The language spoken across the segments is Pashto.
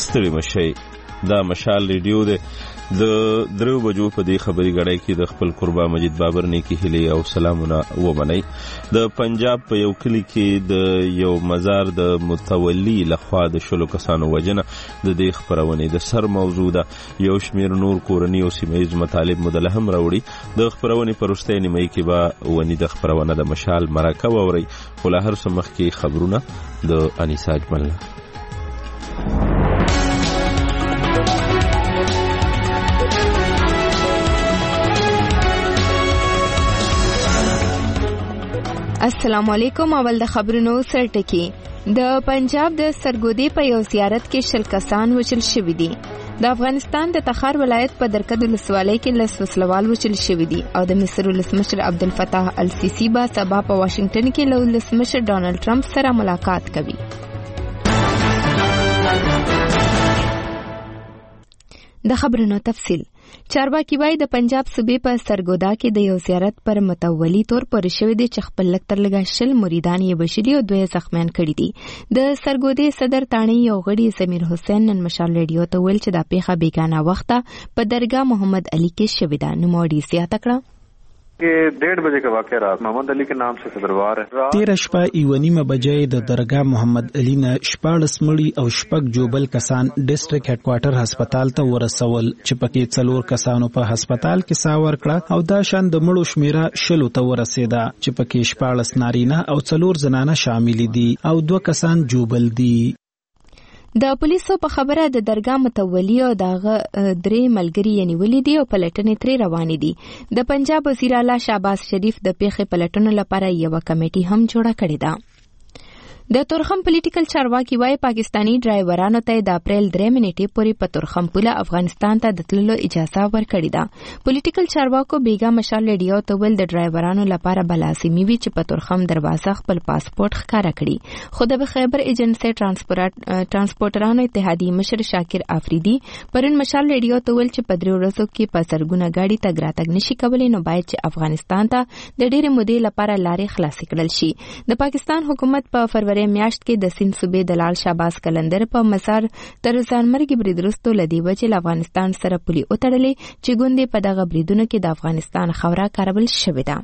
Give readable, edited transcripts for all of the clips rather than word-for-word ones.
ستړي مشئ. دا مشال ریډیو دی. د 3 بجو په دې خبري غړای کې د خپل قربا مجید بابر نیکی هلي او سلامونه ومنئ. د پنجاب په یو کلی کې د یو مزار د متولی لخوا د 16 کسانو وجنه د دې خبرونه د سر موضوع ده. یو شمیر نور کورنی او سیمایي مطالب مدلهم راوړي. د خبرونه پرسته نیمه کې با ونی د خبرونه د مشال مرکه ووري. خو له هر څه مخکې خبرونه د انیسا اجمل. السلام علیکم. اول د خبرونو سرټکی. د پنجاب د سرګودي په یو زیارت کې 10 کسان وژل شوي دي. د افغانستان د تخار ولایت په درکد ولسوالۍ کې 10 وسلوال وژل شوي دي او د مصر ولسمشر عبدالفتاح السیسی با سبا په واشنگټن کې له ولسمشر ډونالد ټرمپ سره ملاقات کوي. د خبرونو تفصیل. چارواکي وایي د پنجاب صوبې په سرګودا کې د یو زیارت پر متولي تور پورې شوی دی چې خپل لک تر لږه 10 مریدان یې بشري او 2 زخمیان کړي دي. د سرګودې صدر تاڼي یو غړي زمیر حسین نن مشال ریډیو ته ویل چې دا پیښه بیګانه وخته په درگاه محمد علي کې شوې ده. نوموړي زیاته کړه कि 1:30 बजे का वाक़या रात मोहम्मद अली के नाम से दरबार है. 13 شپه 1:30 بجې د درگاه محمد علي نه 14 مړي او 6 جوبل کسان ډیسټریکټ هډ کوارټر هسپتال ته ورسول چې پکې 4 کسانو په هسپتال کې ساه ورکړه او دا شان د مړو شمیره 10 ته ورسېده چې پکې 14 نارینه او 4 زنانه شامل دي او 2 کسان جوبل دي. د پولیسو په خبره د درگاه متولی او دغه 3 ملګری یې نیولې دي او پلټنې ترې روانې دي. د پنجاب وزیر اعلی شهباز شریف د پیښې پلټنو لپاره یو کمیټي هم جوړه کړې ده. د تورخم پولیټیکل چارواکي وایي پاکستانی ډرایورانو ته د اپریل 3 نیټې پورې په تورخم پوله افغانستان ته د تللو اجازه ورکړې ده. پولیټیکل چارواکو بیګا مشال ریډیو ته ویل د ډرایورانو لپاره بلاسمي وي چې په تورخم دروازه خپل پاسپورت ښکاره کړي. خو د خیبر ایجنسی ترانسپورټرانو اتحادیې مشر شاکر افریدي پرون مشال ریډیو ته ویل چې په 3 ورځو کې په سرګونه گاډي تګ راتګ نشي کولای نو باید چې افغانستان ته د ډېرې مودې لپاره لارې خلاصې کړل شي. د پاکستان حکومت په فروری میاشت کې د سند صوبې د لال شهباز کلندر په مسار تر ځانمرګي برید وروسته لدی وجه افغانستان سره پولي وتړلې چې ګوندې په دغه بریدونو کې د افغانستان خاوره کارول شوې ده.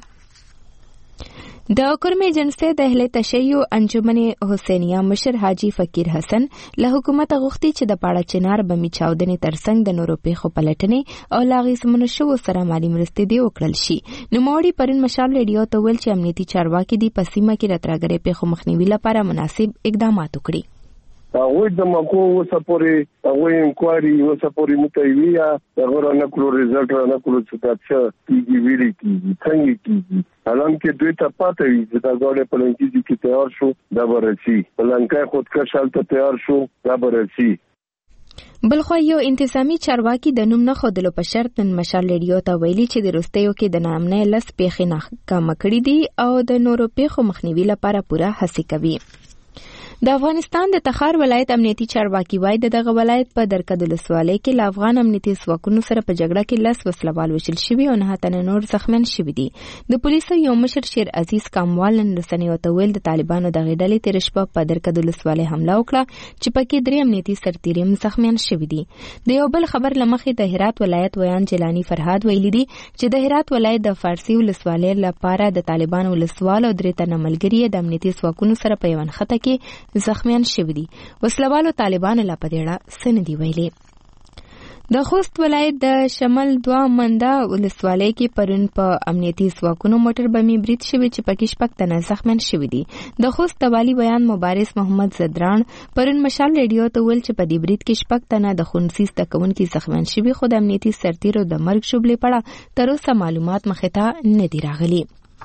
د کرم ایجنسی د اهل تشیع انجمن حسینیه مشر حاجی فقیر حسن له حکومت غوښتي چې د پاړه چنار بمی چاودنې ترڅنګ د نورو پیښو پلټنې او لاغي سمون شو سره مالی مرستې دی وکړل شي. نوموړي پرون مشال ریډیو ته ویل چې امنیتي چارواکي دی په سیمه کې راتراګرې پیښو مخنیوي لپاره مناسب اقدامات وکړي. هغوی د مکو وسپورې هغوی انکوایري وسپورې متویه هغه را نکلو ریزلټ را نکلو چې تاسو کیږي ویلي کیږي څنګه کیږي الان کې دوی ته پاتې وي چې دا غوړې پلانکی چې تیار شو دا برسي پلانکای خودکش حالت تیار شو دا برسي. بلخو یو انتظامی چارواکي د نوم نه خودلو په شرط نن مشال ریډیو ته ویلي چې د روستیو کې د نامنه لس پیښې ناکامه کړې دي او د نورو پیښو مخنیوي لپاره پوره هڅې کوي. د افغانستان د تخار ولایت امنیتي چارواکي وایي دغه ولایت په درکد ولسوالۍ کې له افغان امنیتي ځواکونو سره په جګړه کې 10 وسلوال وژل شوي او 9 تنه نور زخمیان شوي دي. د پولیسو یو مشر شیر عزیز کاموال نن رسنیو ته ویل د طالبانو دغه ډلې تیر شپه په درکد ولسوالۍ حمله وکړه چې پکې 3 امنیتي سرتیري زخمیان شوي دي. د یو بل خبر لمخې د هرات ولایت ویان جیلانی فرهاد ویلي دي چې د هرات ولایت د فارسی ولسوالۍ لپاره د طالبانو ولسوال او 3 تنه ملګري د امنیتي ځواکونو سره په یو خطه کې زخمیان شوي دي. وسلوالو طالبانو لا پدېړه سندي ویلي. د خوست ولایت د شمال 2 منده ولسوالۍ کې پرون په امنیتي ځواکونو موټر بمي برید شوی چې پکې 6 تنه زخمیان شوي دي. د خوست والی بیان مبارز محمد زدران پرون مشال ریډیو ته ویل چې په دې برید کې 6 تنه د خونسیز تکونکي زخمیان شوي خو د امنیتي سرتیرو د مرګ شوبلې پړه تر اوسه معلومات مخې ته نه دي راغلي.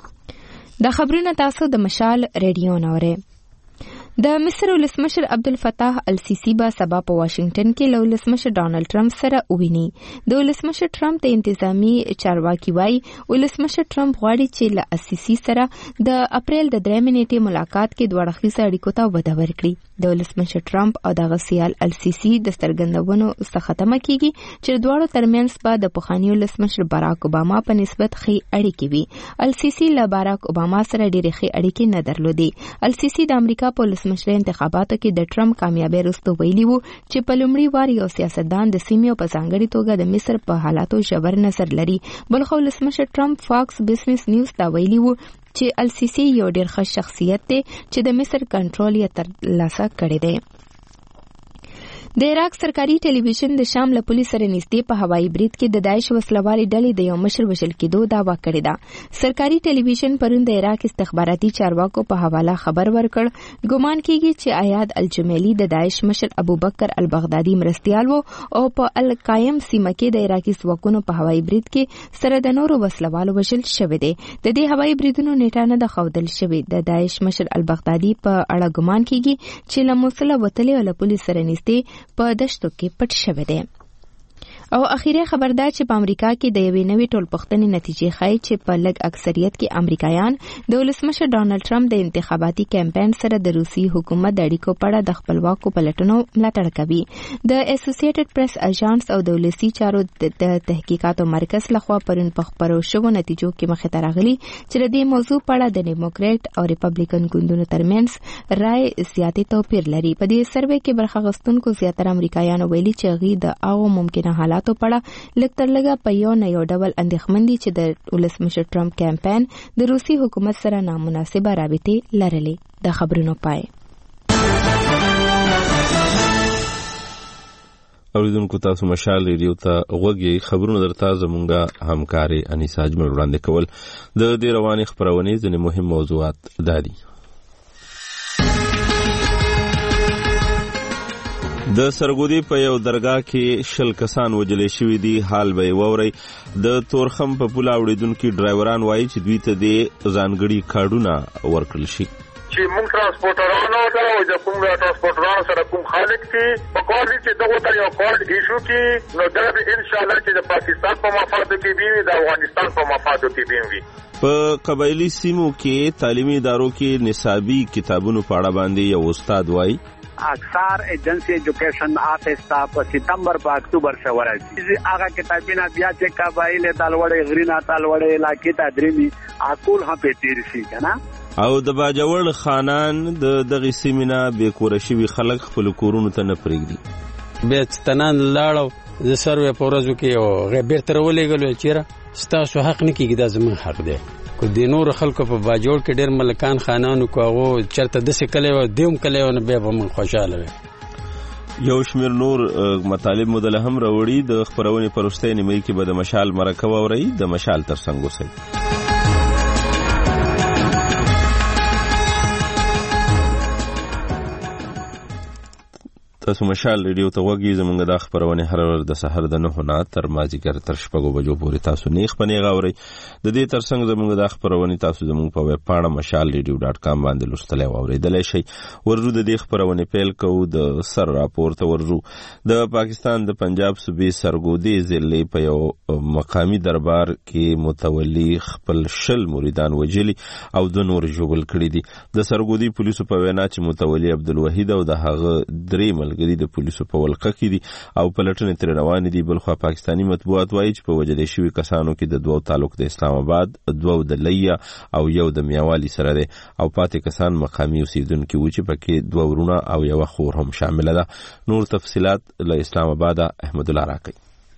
د خبرونو تاسو د مشال ریډیو نوره. د مصر ولسمشر عبدالفتاح السیسی با سبا په واشنگټن کې له ولسمشر ډونالد ټرمپ سره وویني. د ولسمشر ټرمپ د انتظامی چارواکي وایي ولسمشر ټرمپ غواړي چې له السیسی سره د اپریل د 3 نیټې ملاقات کې دوه اړخیزه اړیکو ته وده ورکړي. د ولسمشر ټرمپ او دغه سیال السیسی د سترګندونو څخه ختمه کیږي چې دواړو ترمنځ به د پخواني ولسمشر باراک اوباما په نسبت ښې اړیکې وي. السیسی له باراک اوباما سره ډېرې ښې اړیکې نه درلودې. السیسی د امریکا په ولسمشر انتخاباتو کې د ټرمپ کامیابی وروسته ویلي وو چې په لومړي وار یو سیاستدان د سیمې په ځانګړي توګه د مصر په حالاتو ژور نظر لري. بلخو ولسمشر ټرمپ فاکس بزنس نیوز ته ویلي وو چې السیسی یو ډېر ښه شخصیت دی چې د مصر کنټرول یې ترلاسه کړی دی. د عراق سرکاري ټلویزیون د شام له پولیس سره نږدې په هوایي برید کې د داعش وسلوالې ډلې د یو مشر وژل کېدو دعوا کړې ده. سرکاري ټلویزیون پرون د عراق استخباراتي چارواکو په حواله خبر ورکړ ګومان کېږي چې عیاد الجمیلی د داعش مشر ابوبکر البغدادي مرستیال و او په القایم سیمه کې د عراقي ځواکونو په هوایي برید کې سره د نورو وسلوالو وژل شوی دی. د دې هوایي بریدونو نیټه نه ده ښودل شوې. د داعش مشر البغدادي په اړه ګومان کېږي چې له موصله وتلی او له پولیس سره نږدې په دشتو کې پټ شوی دی. او اخیری خبر دا چې په امریکا کې د یوې نوې ټولپوښتنې نتیجې ښایي چې په لږ اکثریت کې امریکایان د ولسمشر ډانلډ ټرمپ د انتخاباتي کمپاین سره د روسي حکومت د اړیکو په اړه د خپلواکو پلټنو ملاتړ کوي. د اسوسییټډ پریس اژانس او د ولسي چارو د تحقیقاتو مرکز لخوا پرون په خبرو شوو نتیجو کې مخې ته راغلي چې د دې موضوع په اړه د ډیموکرات او ریپبلیکن ګوندونو ترمنځ رائے زیاتې توپیر لري. په دې سروې کې برخه اخیستونکو زیاتره امریکایانو ویلي چې هغوی د هغو ممکنه حالاتو په اړه لږ تر لږه په یو نه یو ډول اندېښمن دي چې د ولسمشر ټرمپ کمپاین د روسي حکومت سره نامناسبه رابطې لرلې. د خبرونو پای. اوریدونکو تاسو مشال ریډیو ته غوږی خبرونه درته زمونږه همکاري انیسا اجمل وړاندې کول. د دې روانې خبرونې ځینې مهم موضوعات دادي. د سرګودي په یو درگاه کې 10 کسان وژل شوي دي. حال به ووري د تورخم په پوله اوریدونکو ډرایوران وایي چې دوی ته د ځانګړي کارډونه ورکړل شي. چې موږ ترانسپورټرانو او د کوم ترانسپورټرانو سره کوم خالق کې په کار دي چې دغه تر یو کارت ایشو کې نو دا به ان شاء الله چې د پاکستان په مفادو کې وي د افغانستان په مفادو کې وي. په قبایلی سیمو کې تعلیمي ادارو کې نصابي کتابونو په اړه باندې یو استاد وایي اکثر ایجنسی ایجوکیشن آتے سٹاف ستمبر په اکتوبر سے ورسی هغه کتابونه بیا چې قبایل تالوړې غرینا تالوړې علاقې ته درېمي اکول هم په تیر شي کنه. او د باجوړ خانان د دغه سیمینه به کورشي خلک خپل کورونو ته نه پرېږدي. به تنان لاړو د سروې پورزو کې او غیر تر ولېګلو چیرې ستاسو حق نه کیږي دا زمون حق دی. کو د نور خلکو په باجوړ کې ډېر ملکان خانانو کوغو چرته د سکلې او دیوم کله نه به من خوشاله وي. یو شمیر نور مطالب مدله هم راوړي. د خبرونې پرسته نیمه کې به د مشال مرکه ووري. د مشال ترڅنګ اوسئ. تاسو مشال ریډیو ته وګورئ. زمونږ د خبرونه هر ورځ د سحر د 9 نه تر مازیګر تر 6 بجو پورې تاسو نیخ پنې غاوري. د دې ترڅنګ زمونږ د خبرونه تاسو زمونږ په ویب پاڼه mashalradio.com باندې لوستلای او اوریدلای شئ. ورجو د دې خبرونه پیل کوو. د سر راپور ته ورجو د پاکستان د پنجاب صوبې سرګودي ضلع په یو مقامی دربار کې متولي خپل شل مریدان وجلی او د نور جوړل کړی دي. د سرګودي پولیسو په وینا چې متولي عبدالوحید او د هغه درې د پولیسو په ولقه کې دي او پلټنې تر روان دي. بلخو پاکستانی مطبوعات وایي چې په وجل شوی کسانو کې د 2 تعلق د اسلام آباد، 2 د لیا او 1 د میاوالی سره دي او پاتې کسان مقامی اوسیدونکو و چې پکې 2 ورونه او 1 خور هم شامل ده. نور تفصيلات له اسلام آباد احمد الله راکي.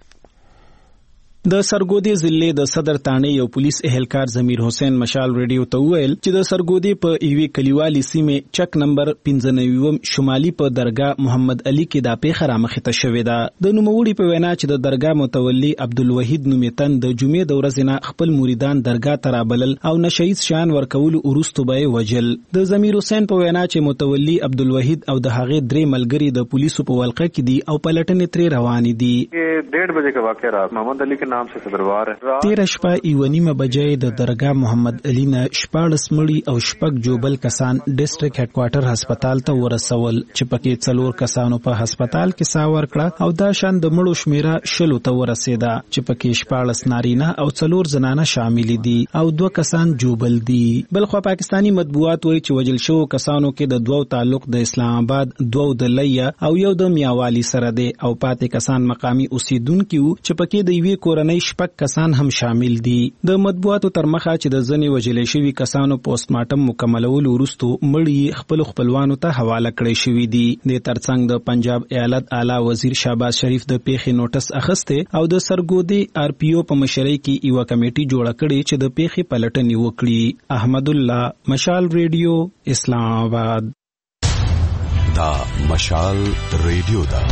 د سرګودي ضلع د صدر تانه یو پولیس اهلکار ضمیر حسین مشال ریډیو ته ویل چې د سرګودي په ایوي کلیوالي سیمه چک نمبر 95 شمالي په درگاه محمد علي کې د پیښه رامخې ته شوې ده. د نوموړي په وینا چې د درگاه متولي عبدالوحید نومیتن د جمعې د ورځې نه خپل مریدان درگاه ته رابلل او نشهید شان ورکول ورستو به وجل. د ضمیر حسین په وینا چې متولي عبدالوحید او د هغه درې ملګري د پولیسو په ولقه کې دي او پلټنې ترې روانې دي. 1:30 بجے کا واقعہ رات محمد علی کے نام سے دربار ہے. 13 شپه 1:30 بجې د درگاه محمد علي نه 14 مړي او 6 جوبل کسان ډیسټریکټ هډ کوارټر هسپتال ته ورسول چې پکې 4 کسانو په هسپتال کې سا ورکړه او دا شان د مړو شمیره 10 ته ورسېده چې پکې 14 نارینه او 4 زنانه شامل دي او 2 کسان جوبل دي. بلخو پاکستانی مطبوعات وایي چې وجل شو کسانو کې د 2 تعلق د اسلام آباد، 2 د لیا او 1 د میاوالی سره دي او پاتې کسان مقامی اوسیدونکو چې پکې د یوې کور کورنۍ 6 کسان هم شامل دي. د مطبوعاتو تر مخه چې د ځنې وژل شوي کسانو پوسټ مارټم مکملولو وروسته مړي خپل خپلوانو ته حواله کړی شوي دي. د ترڅنګ د پنجاب ایالت اعلی وزیر شهباز شریف د پیښې نوټس اخیسته او د سرګودي آر پی او په مشرۍ کې یو کمیټي جوړه کړې چې د پیښې پلټنې وکړي. احمد الله، مشال ریډیو، اسلام آباد. دا مشال ریډیو دا.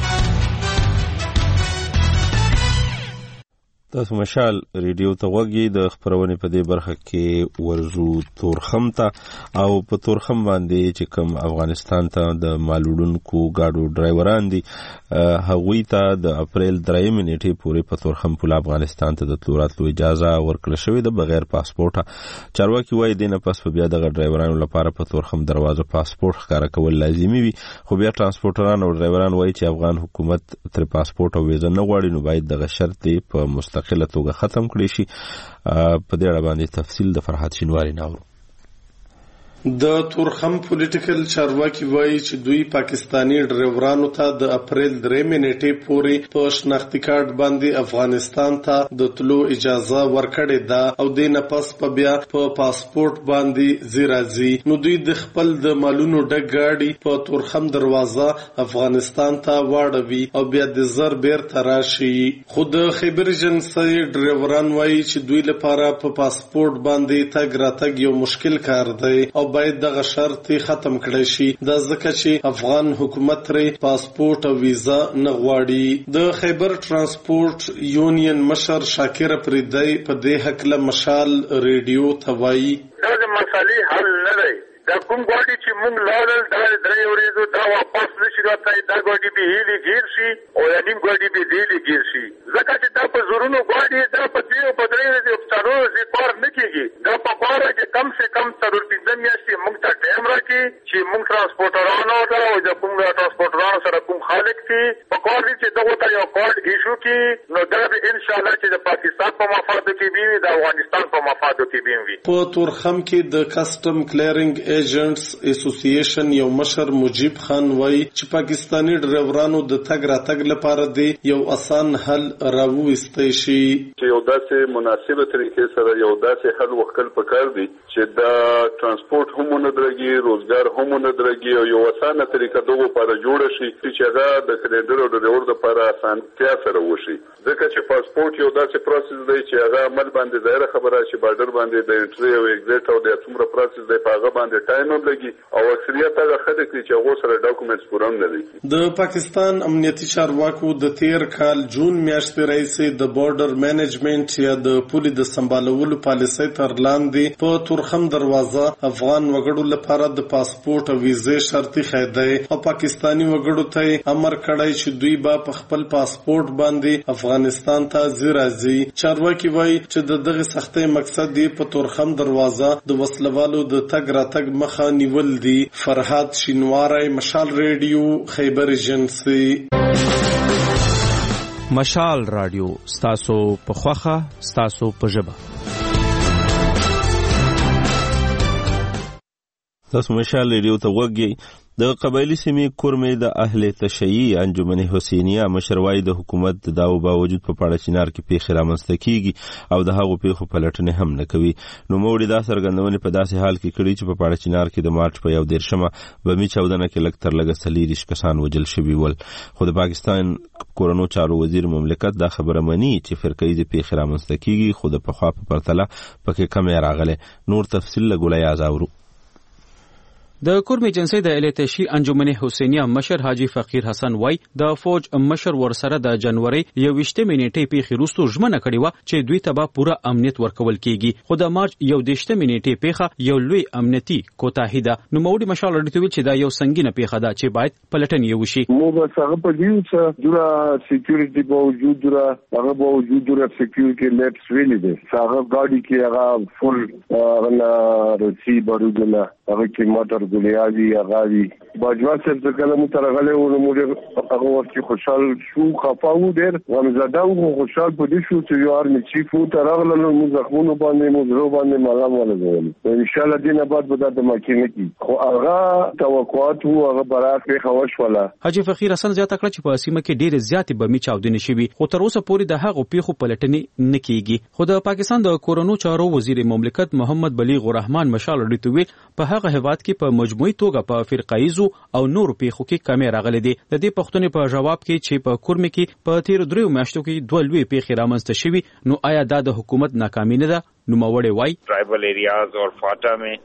تاسو مشال ریډیو ته وګورئ. د خبرونې په دې برخه کې ورزو تورخم ته او په تورخم باندې چې کوم افغانستان ته د مالوړونکو گاډو ډرایوران دي هغوی ته د اپریل 3 نیټې پورې په تورخم پول افغانستان ته د تلوراتلو اجازه ورکړل شوې ده بغیر پاسپورټه. چارواکي وایي دینه پس په بیا دغه ډرایورانو لپاره په تورخم دروازه پاسپورټ ښکاره کول لازمي وي، خو بیا ترانسپورټران او ډرایوران وایي چې افغان حکومت تر پاسپورټ او ویزه نه غواړي، نو باید دغه شرط په مستقله توګه ختم کړي شي. په دې اړه باندې تفصیل د فرحت شینواری ناورو. د تورخم پولیټیکل چارواکي وایي چې دوی پاکستانی ډرایورانو ته د اپریل 3 نیټې پورې په شناختی کارت باندې افغانستان ته د تلو اجازه ورکړې ده او د نه پس په بیا په پاسپورت باندې زیرازي. نو دوی د خپل د مالونو ډک گاډي په تورخم دروازه افغانستان ته واړوي او بیا د زر بیر تراشي. خود خیبر ایجنسی ډرایوران وایي چې دوی لپاره په پاسپورت باندې تګ راتګ یو مشکل کار دی او باید دغه شرط ختم کړی شي. دا ځکه چې افغان حکومت ترې پاسپورت او ویزا نه غواړي. د خیبر ترانسپورت یونین مشر شاکر پریدی په دې حق له مشال ریډیو ته وایي دا مسالې حل نه دی. دا کوم ګاډي چې موږ لاړل دا درې ورځې دا واپس نشي راتلای، دا ګاډي به هیلي گیر شي او یا نیم ګاډي به دیلي گیر شي، ځکه چې دا په زورونو ګاډي دا په دې په درې ورځې په څلور کار نه کیږي. دا په کار کې کم سے کم 3 میاشتې موږ ته ټایم راکړي چې موږ ترانسپورټرانو ته او د کوم ترانسپورټرانو سره کوم خالق دي په کار دي چې دغه ته یو کارت ایشو کړي، نو دا به ان شاء الله چې د پاکستان په مفادو کې وي، د افغانستان په مفادو کې وي. په تورخم کې د کسٹم کلیرنګ ایجنټس اسوسییشن یو مشر مجیب خان وایي چې پاکستانی ډرایورانو د تګ راتګ لپاره دی یو آسان حل راوویستی شي. یو داسې مناسبه طریقې سره یو داسې حل وکړل پکار دی چې دا ترانسپورت هم نه درګي، روزګار هم نه درګي او یو آسانه طریقه دغه لپاره جوړ شي چې هغه د کلیندر او د ډرایور لپاره آسانتیا سره وشي. ځکه چې پاسپورت یو داسې پروسس دی چې هغه عمل باندې ظاهره خبره چې بارډر باندې د انټری او ایگزیټ او د څومره پروسس دی په هغه باندې ټایم لګي او اکثریت هغه خلک چې هغه سره ډاکومېنټس پوره نه لري. د پاکستان امنیتي چارواکو د 13 کال جون میاشتې راځي د بارډر مینجمنت یا د پولي د سمبالولو پالیسۍ تر لاندې په تورخم دروازه افغان وګړو لپاره د پاسپورت او ویزې شرطي خېده او پاکستانی وګړو ته امر کړی چې دوی به په خپل پاسپورت باندې افغانستان ته زیرازي. چارواکي وایي چې دغه سختۍ مقصد دی په تورخم دروازه د وسلوالو د تګ راتګ مخه نیول دی. فرحات شینواری، مشال ریډیو، خیبر ایجنسی. مشال رادیو ستاسو په خوخه ستاسو په ژبه. تاسو مشال ریډیو ته وګورئ. د قبایلی سیمې کورمې د اهل تشیع انجمن حسینیه مشروعي د حکومت د داو باوجود په پاړه چنار کې پیښې رامنځته کیږي او د هغو پیښو پلټنې هم نه کوي. نو موږ دا څرګندونې په داسې حال کې کړي چې په پاړه چنار کې د مارچ په 1 بمي 14 کې لږ تر لږه 40 کسان وژل شوي ول، خو د پاکستان کورونو چارو وزیر مملکت دا خبره مني چې فرقې د پیښې رامنځته کیږي، خو د پخوا په پرتله پکې کمې راغله. نور تفصیل له ګولای آزاورو. د کورم ایجنسی د التشی انجمن حسینیه مشر حاجی فقیر حسن وای د فوج مشر ورسره د جنوري 21 نیټې پیښې وروسته ژمنه کړې و چې دوی ته به پوره امنیت ورکول کیږي، خو د مارچ 21 نیټې پیښه یو لوی امنیتي کوتاهی ده. نو موږ مشال اړیته ویل چې دا یو سنگینه پیښه ده چې باید پلټنې وشي. موږ څنګه په دې چې جوړه سکیورټي باوجود هغه باوجود سکیورټي لیپس ویلي دي هغه ګاډي کې هغه فل رسی بارودونه هغه کې موټر ګلیادي اغاوي باجوا صاحب څنګه مو ترغله و نو موږ هغه وخت خوشحال شو خفاو ډېر غمزاده او خوشحال پدې شو چې یو ارمي چیف ترغله نو موږ زخمونو باندې موږ زرو باندې مالام ولګول ان شاء الله دینه بعد به د ماکینه کی خو هغه توقعات وو هغه برابر خوش ولا حاجی فقیر حسن زیاته کړ چې په سیمه کې ډېر زیاتې بمي چاودنې شوي خو تر اوسه پورې د هغو پیښو پلټنې نه کیږي خو د پاکستان د کورونو چارو وزیر مملکت محمد بلیغ الرحمن مشال ډیټوي په هغه هیواد کې په مجموعي توګه په فرقایزو او نور پیښو کې کمی راغلي دي د دې پښتنې په جواب کې چې په کورمه کې په تیر 3 میاشتو کې 2 لوی پیښې رامنځته شوي نو آیا دا د حکومت ناکامي نه ده نو موړې وای ट्राइबल एरियाज और फाटा में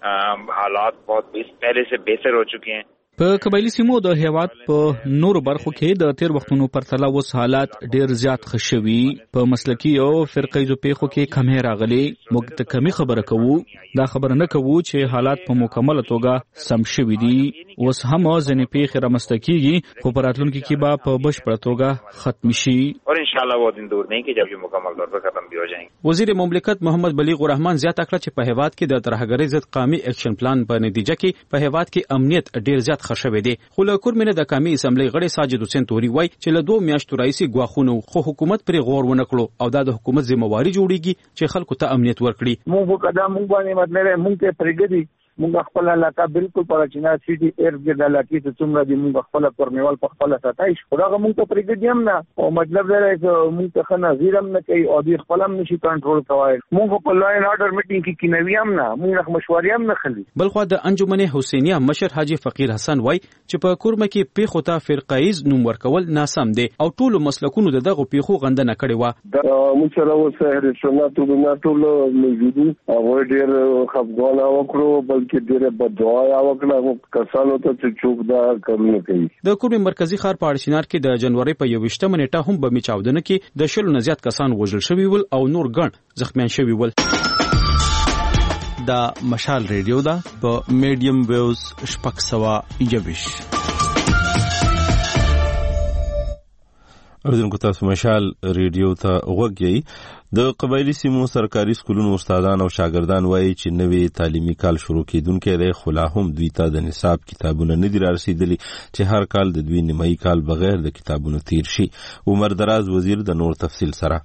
हालात बहुत पहले से बेहतर हो चुके हैं په قبایلی سیمو د هیواد په نور برخو کې د تیر وختونو پرتله اوس حالات ډیر زیات خشوي په مسلکی او فرقایزو پیښو کې کمی راغلي موږ ته کمی خبره کوو دا خبره نه کوو چې حالات په مکمل توګه سم شوي دي اوس هم ځنې پیښې رامنځته کیږي خو په راتلونکي کې به په بشپړه توګه ختم شي और इंशाल्लाह वो दिन दूर नहीं कि जब ये मुकम्मल तौर पर खत्म भी हो जाएंगे وزیر مملکت محمد بلیغ الرحمن زیاته کړه چې په هیواد کې د ترهګرۍ ضد قومي اکشن پلان په نتیجه کې په هیواد کې امنیت ډیر زیات خښوي دي خو له کورمنه د قومي اسمبلی غړي ساجد حسین توري وای چې له 2 میاشتو راځي غواخونه خو حکومت پرې غور ونه کړو او دا د حکومت ذمہواری جوړیږي چې خلکو ته امنیت ورکړي موږ قدم موږ باندې مطلب موږ ته پرګدي موږ خپل علاقه بالکل پر چینا سیټي ایر د علاقې ته څومره دي موږ خپل پرنیوال په خپل ساتای شو دا موږ ته پرګدي هم نه او مطلب دا دی چې موږ ته خنه زیرم نه کوي او د خپل هم نشي کنټرول کوي موږ په لاین آرډر میټینګ کې کینوي هم نه موږ مشورې هم نه خلي بلخو د انجمن حسینیه مشر حاجی فقیر حسن وای چې په کورمه کې پیښو ته فرقایز نوم ورکول ناسم دي او ټول مسلکونو دغه پیښو غندنه کړې و دا موږ سره وسه رسوناتو د ټول موجودو او ډېر خپګان وکړو بلکې ډېر بد دعا وکړه کسانو ته چې چوک دا کارونه کوي د کورمه مرکزی ښار په اړشینار کې د جنوري په 21 نیټه هم بمي چاودنه کې د شلو نه زیات کسان وژل شوي ول او نور ګڼ زخمیان شوي ول دا مشال ریډیو دا په میډیم ویوز شپږ 121 اوریدونکو تاسو مشال ریډیو ته وګورئ د قبایلی سیمو سرکاري سکولونو استادان او شاګردان وایي چې نوې تعلیمي کال شروع کیدونکې دی خو لا هم دوی ته د نصاب کتابونه نه دي رارسیدلي چې هر کال د دوی نیمایي کال بغیر د کتابونو تیر شي عمر دراز وزیر د نور تفصیل سره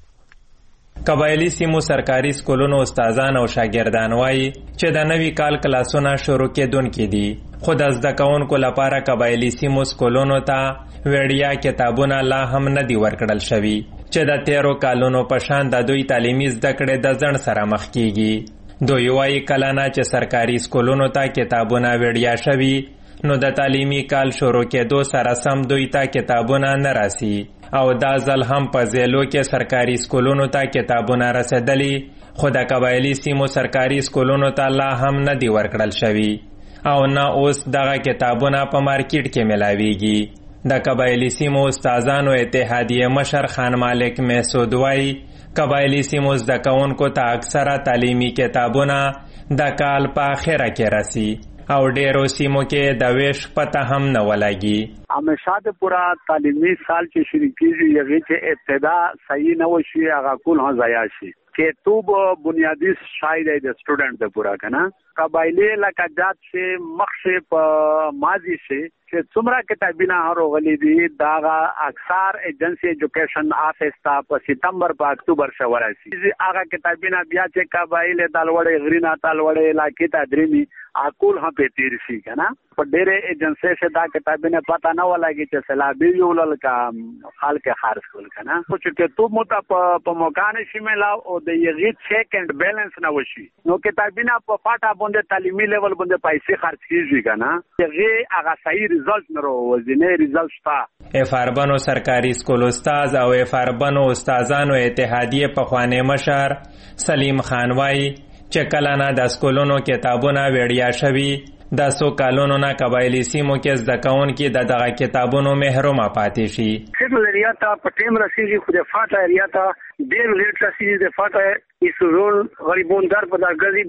قبایلی سیمو سرکاري سکولونو استادان او شاګردان وایي چې د نوي کال کلاسونه شروع کیدونکې دي خو د زده کوونکو لپاره قبایلی سیمو سکولونو ته وړیا کتابونه لا هم نه دي ورکړل شوي چې د تیرو کالونو په شان د دوی تعلیمي زده کړې د ځنډ سره مخ کیږي دوی وایي کله نه چې سرکاري سکولونو ته کتابونه وړیا شوي نو د تعلیمي کال شروع کېدو سره سم دوی ته کتابونه نه راسي او دا ځل هم په ځایلو کې سرکاري سکولونو ته کتابونه رسېدلي خو د قبایلي سیمو سرکاري سکولونو ته لا هم نه دي ورکړل شوي او نه اوس دغه کتابونه په مارکیټ کې ملاویږي د قبایلی سیمو استادانو اتحادیه مشر خان مالک محسود وای قبایلی سیمو زده کوونکو ته اکثره تعلیمي کتابونه د کال په اخره کې راسي او ډیرو سیمو کې د ویش پته هم نه ولګي همیشه د پورا تعلیمي سال چې شروع کیږي یغه چې ابتدا صحیح نه وشي هغه کول هم ضایع شي چې تو بنیادی شاید د سټوډنټ د پورا کنه قبایلی لکجات سے مخشه په ماضی سے چې څومره کتابونه هروغلي دي دا اکثر ایجنسی ایجوکیشن آفیس تا په سپتمبر په اکتوبر شو راشي هغه کتابونه بیا چې قبایل دالوړې غرینا تالوړې علاقې ته درېمي اکول هم په تیر شي کنه په ډېرې ایجنسی سے دا کتابونه پتا نه ولګي چې سلابي یولل کا خلک خارج کول کنه چې تو مو ته په موقع شي ملا او د یغی چیک اند بیلانس نه وشي نو کتابونه په پټه باندې تعلیمي لیول باندې پیسې خرج کیږي کنه یغی هغه صحیح ریزلټ نه وروزینه ریزلټ شته افاربنو سرکاري سکول استاد او افاربنو استادانو اتحادیه په خوانه مشر سلیم خان وای چې کله نه د سکولونو کتابونه وړیا شوي د سو کالونو نه قبایلی سیمو کې زده کوونکي د دغه کتابونو محروم پاتې شي خپل ریاته په ټیم رسیږي خو د فاټا ریاته ډېر لیټ رسیږي د فاټا ایسورول غریبون در په دغه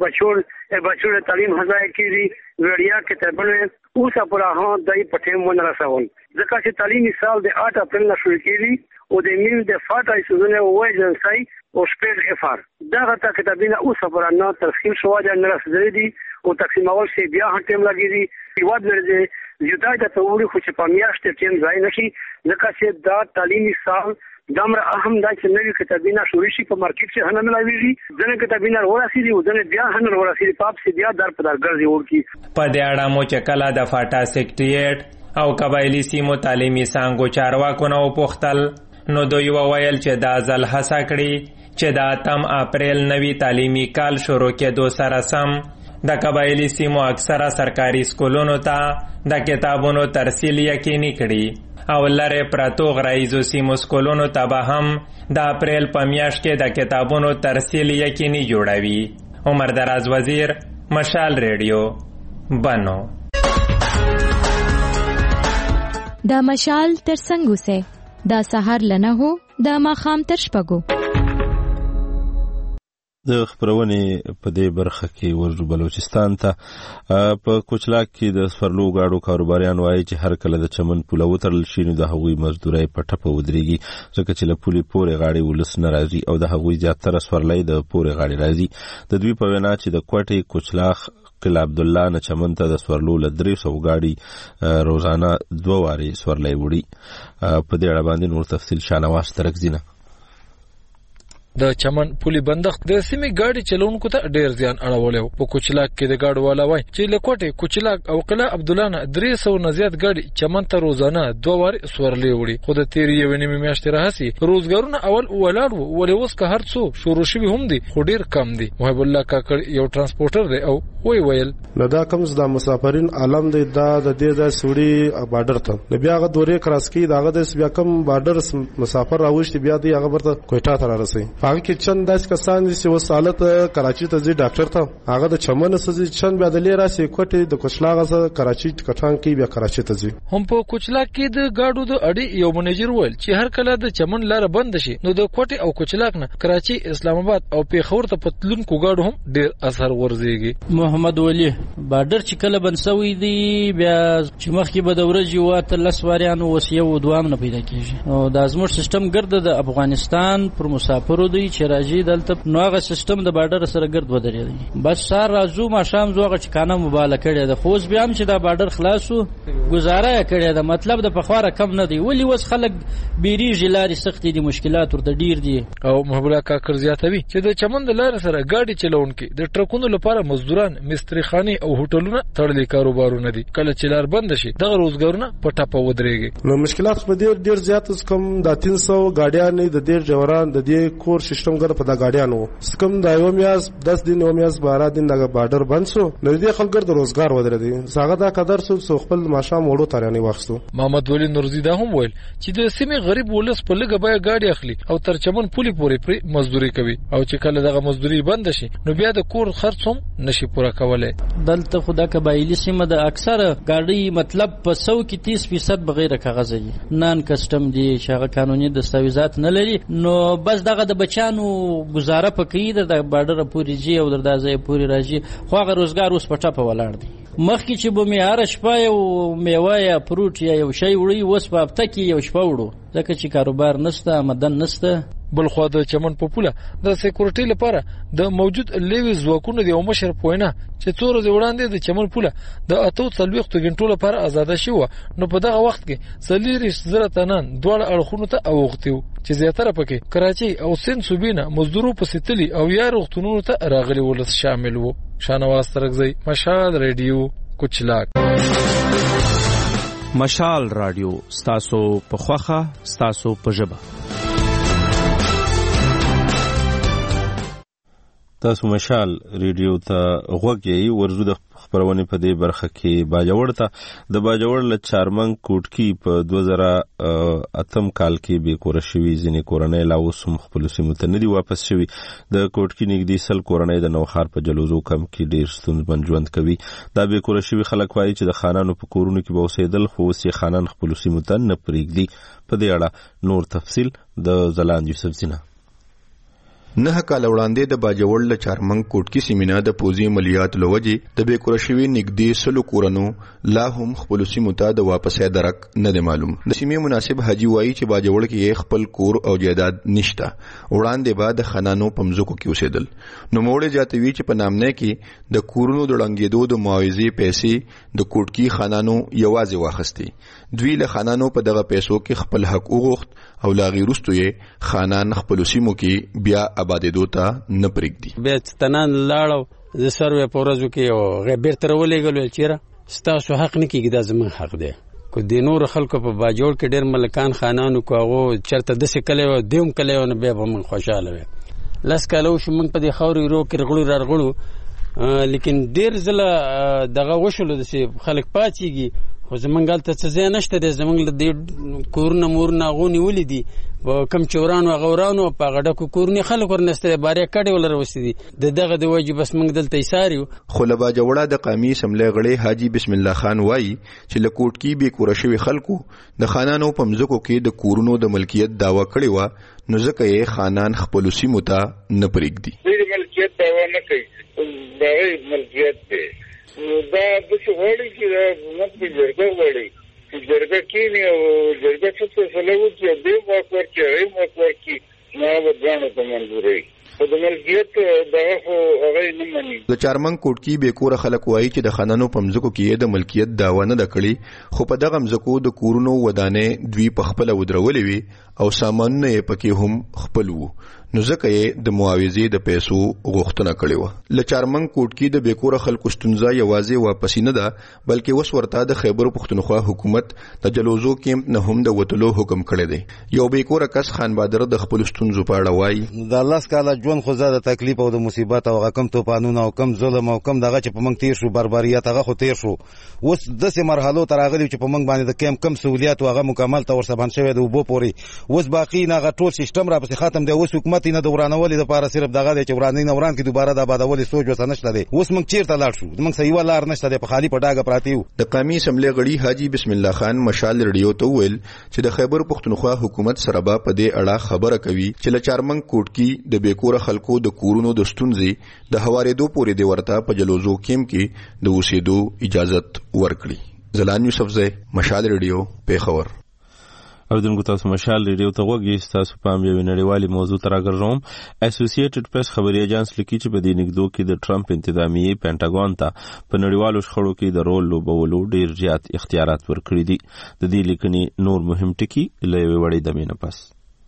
بچو تعلیم هزای کیږي وړیا کتابونه اوسه پر هغه دای په ټیم ونه رسول ځکه چې تعلیمي سال د 8 اپریل نه شروع کیږي او د میل د فاټا ایسورول وایجنسای او شپږ افار دغه کتابونه اوسه پر نه ترخیص شو د نه رسیدلې دي او تقسیمول شي بیا هم ټیم لګیږي یواد ورځي جدا د توري خو چې په میاشت ټیم ځای نشي ځکه چې دا تعلیمي سال دمر اهم دا چې نوې کتابونه شروع شي په مارکیټ کې هنه ملاويږي ځنه کتابونه ورسېږي او ځنه بیا هنه ورسېږي پاپ سي بیا در په در ګرځي ورکی په دې اړه مو چې کله د فاټا سیکریټریټ او قبایلی سیمو تعلیمي څانګو چارواکو نه وپوښتل نو دوی وویل چې دا ځل هڅه کړې چې د 8 اپریل نوي تعلیمي کال شروع کېدو سره سم د قبایلی سیمو اکثره سرکاري سکولونو ته د کتابونو ترسیل یقیني کړي او لره پراتو غرایزو سیمو سکولونو ته به هم د اپریل په میاشت کې د کتابونو ترسیل یقیني جوړوي. عمر دراز وزیر، مشال ریډیو، بنو. دا مشال تر څنګه سه دا سحر لنه هو دا ماخام تر شپګو. د خبرونې په دې برخه کې ورجو بلوچستان ته په کوچلاک کې د سفرلو گاډو کاروباریان وایي چې هر کله د چمن پوله وترل شي نو د هغوی مزدوري په ټپه ودرېږي ځکه چې له پولې پورې غاړې ولس نه راځي او د هغوی زیاتره سفرلۍ د پورې غاړې راځي. د دوی په وینا چې د کوټې کوچلاک قلعه عبدالله نه چمن ته د سورلو له 300 غاډي روزانه 2 واري سورلۍ وړي. په دې اړه باندې نور تفصیل شانواز ترکزینه. د چمن پولی بندښت د سیمې گاډي چلونکو ته ډیر زیان اړولیو. په کوچلاک کې د گاډو والا وای چې لکوټه کوچلاک او قلعه عبدالله نه 300 نه زیات گاډي چمن ته روزانه 2 واري سورلۍ وړي. خو د تیری یو نیمه میاشتې راهسي روزګارونه اول ولاړ وو ولې اوس که هر څو شروع شوی هم دي خو ډیر کم دي. محب الله کاکړ یو ترانسپورټر دی او ویل نو دا کوم د مسافرین عالم دی دا د دې د سوري بارډر ته بیا غو دورې کراس کی داغه د بیا کوم بارډر مسافر راوښتي بیا دی هغه ورته کوټه ته راسي. هغه کې چند داس کسان چې وسالت کراچي ته ځي ډاکټر ته هغه د چمن سزي چند بیا د لیر راسي کوټه د کوچلاغه سره کراچي کټان کې بیا کراچي ته ځي. هم په کوچلاک کې د گاډو د اړي یو منیجر ویل چې هر کله د چمن لار بند شي نو د کوټه او کوچلاک نه کراچي اسلام آباد او پیښور ته پتلون کو گاډو هم ډیر اثر ورزيږي. محمد ولی بارډر چې کله بنسوي دی بیا چې مخکې به د ورځې واته لس واریانو وسیه و دوام نه پیدا کیږي. او د ازموش سیستم ګرد د افغانستان پر مسافرو دی چې راځي دلته نو هغه سیستم د بارډر سره ګرد ودرېږي. بس سار راځو ما شام زوغه چې کانه مبالغه کړي د خوځ بیا هم چې د بارډر خلاصو گزاره کړي د مطلب د پخواره کم نه دی ولی وس خلک بیریږي لاري سختي دي مشکلات ورته ډیر دي. او محبوبه کاکر زیاتوي چې د چمن د لار سره گاډي چلونکي د ټرکونو لپاره مزدوران مستری خاني او هوټلونه تړلي کاروبارونه دي. کله چې لار بند شي دغه روزګارونه په ټاپه ودرېږي. نو مشکلات په ډیر زیات کم د 300 گاډیان د ډیر جوړان د دې کور سیستم ګر په د گاډیانو کم د یو میاس 10 دن او میاس 12 دن د بارډر بند شو نو دې خلک د روزګار ودرېدي. هغه دا قدر سو خپل ماشام وړو ترانه واخستو. محمد ولی نورزی دا هم ویل چې د سیمې غریب ولس په لګه بیا گاډي اخلي او تر چمن پولی پورې پر مزدوري کوي او چې کله دغه مزدوري بند شي نو بیا د کور خرڅ هم نشي پوره کولای. دلته خدا قبایلی سیمه د اکثره گاډي مطلب په 100 کې 30% بغیر کاغذ دي نان کسٹم دي شغه قانوني دستاویزات نه لري نو بس دغه د بچانو گزاره پکې د بارډر پوری جی او د ځای پوری راځي خو هغه روزګار اوس پټه په ولاړ دي. مخکې چې به میاره شپه یو میوه یا فروټ یا یو شی وړي اوس په هفته کې یو شپه وړو ځکه چې کاروبار نشته آمدن نشته. بل خو د چمن په پوله د سکیورټي لپاره د موجود لیوي ځواکونو دی او مشر پوینه چې څو ورځې وړاندې د چمن پوله د 48 غنټو لپاره آزاد شو نو په دغه وخت کې سلیری زره تنان دوه اړخونو ته اوغتیو چې زیاتره پکې کراچي او سند صوبینه مزدورو په ستلی او یا روغتونونو ته راغلي ولس شامل وو. شانواز ترکزی، مشال ریډیو، کوچلاک. مشال رادیو ستاسو په خوخه ستاسو په ژبه. تاسو مشال ریډیو ته غوږ یې ورزو د خبرونه په دې برخه کې باجوړ ته د باجوړ له چارمن کوټکی په 2008 کال کې به کور شوی ځینې کورنۍ لا وسم خپل سیمه ته ندي واپس شوی. د کوټکی نګدي سل کورنۍ د نوخار په جلوزو کم کې ډیر ستونزمن ژوند کوي. دا به کور شوی خلک وایي چې د خانانو په کورونو کې به اوسېدل خو سي خانان خپل سیمه ته نه پریږدي. په دې اړه نور تفصیل د زلاند یوسف زینا. 9 کال وړاندې د باجوړ له چارمنګ کوټکی سیمینه د پوزي عملیات لوجي د بیکورشوي نګدي سلو کورنو لا هم خپل سیمو ته د واپسې درک نه دی معلوم. د سیمې مناسب حاجی وایي چې باجوړ کې خپل کور او جیداد نشته، وړاندې بعد خنانو پمزکو کې اوسېدل. نو موړې جاتوي چې په نامنه کې د کورونو د لنګېدو د معاوضې پیسې د کوټکی خانانو یوازې واخستي. دوی له خانانو په دغه پیسو کې خپل حق وغوښت او لا غیرستو یې خانان خپل سیمو کې بیا آبادېدو ته نه پرېږدي. بیا تنان لاړو د سروې په ورځو کې او غیر تر ولېږلو چیرې ستاسو حق نه کېږي، دا زموږ حق دی. کو د نور خلکو په باجوړ کې ډېر ملکان خانانو کو هغه چرته داسې کلی و دیوم کلی و، نو بیا به موږ خوشحاله وي. 10 کاله وشو موږ په دې خاورې رو کې رغړو رغړو، لیکن ډېر ځله دغه وشولو داسې خلک پاڅېږي، خو زمونږ هلته څه ځای نشته دی. زمونږ له دې کورونه مورونه هغو نیولي دي په کم چې ورانو هغه ورانو، په هغه ډکو کورنې خلک ورنسته دی، باریا کډې ولره وستې دي. د دغه د وجې بس موږ دلته ایسار یو. خو له باجوړه د قومي اسمبلۍ غړی حاجي بسم الله خان وایي چې له کوټکي بې کوره شوي خلکو د خانانو په مځکو کې د کورونو د ملکیت دعوه کړې وه، نو ځکه یې خانان خپلو سیمو ته نه پرېږدي. دوی ملکیت دعوه نه کوي، د هغې ملکیت دی. دا داسې غواړي چې دا حکومت په جرګه غواړي چې جرګه کښېني او جرګه څه فیصله وکړي او دوی واک ورکړي هغې واک ورکړي، نو هغه دواړو ته منظوروي. خو د ملکیت دغه خو هغې نه مني. د چارمنګ کوټکي بې کوره خلک وایي چې د خانانو په مځکو کې یې د ملکیت دعوه نه ده کړې، خو په دغه مځکو د کورونو ودانې دوی په خپله ودرولې وي او سامانونه یې پکې هم خپل وو، نو ځکه یې د معاوضې د پیسو غوښتنه کړې وه. له چارمنګ کوټکي د بې کوره خلکو ستونزه یوازې واپسي نه ده، بلکې اوس ورته د خیبر پښتونخوا حکومت د جلوزو کیمپ نه هم د وتلو حکم کړی دی. یو بې کوره کس خان بادر د خپلو ستونزو په اړه وایي د 10 کاله ژوند خو زه د تکلیف او د مصیبت او کم توپانونه او کم ظلم او کم دغه چې په موږ تیر شو بربریت هغه خو تیر شو. اوس داسې مرحلو ته راغلي چې په موږ باندې د کیمپ کم سهولیات هغه مکمل ته ورسبان شوی د اوبو پورې، اوس باقي نه هغه ټول سیستم راپسې ختم دی. اوس حکومت نه د ورانولې دپاره صرف دغه دی چې ورانې نه وران کړي، دوباره د آبادولې سوچ ورته نشته دی. اوس موږ چېرته لاړ شو؟ زموږ څه یوه لار نشته دی، په خالي په ډاګه پراته یو. د قومي اسمبلۍ غړي حاجي بسم الله خان مشال رډیو ته وویل چې د خیبر پښتونخوا حکومت سره به په دې اړه خبره کوي چې له چارمنګ کوټکي د بې کوره خلکو د کورونو د ستونزې د هوارېدو پورې دې ورته په جلوزو کیمپ کې د اوسېدو اجازت ورکړي. زلان یوسفزی، مشال رډیو، پیښور. اوریدونکو تاسو مشال ریډیو ته غوږی، ستاسو پام یوې نړیوالې موضوع ته راګرځوم. اسوسییټډ پریس خبري اژانس لیکي چې په دې نږدو کې د ټرمپ انتظامیې پینټاګون ته په نړیوالو شخړو کې د رول لوبولو ډېر زیات اختیارات ورکړي دي. د دې لیکنې نور مهم ټکي له یوې وړې دمې نه پس.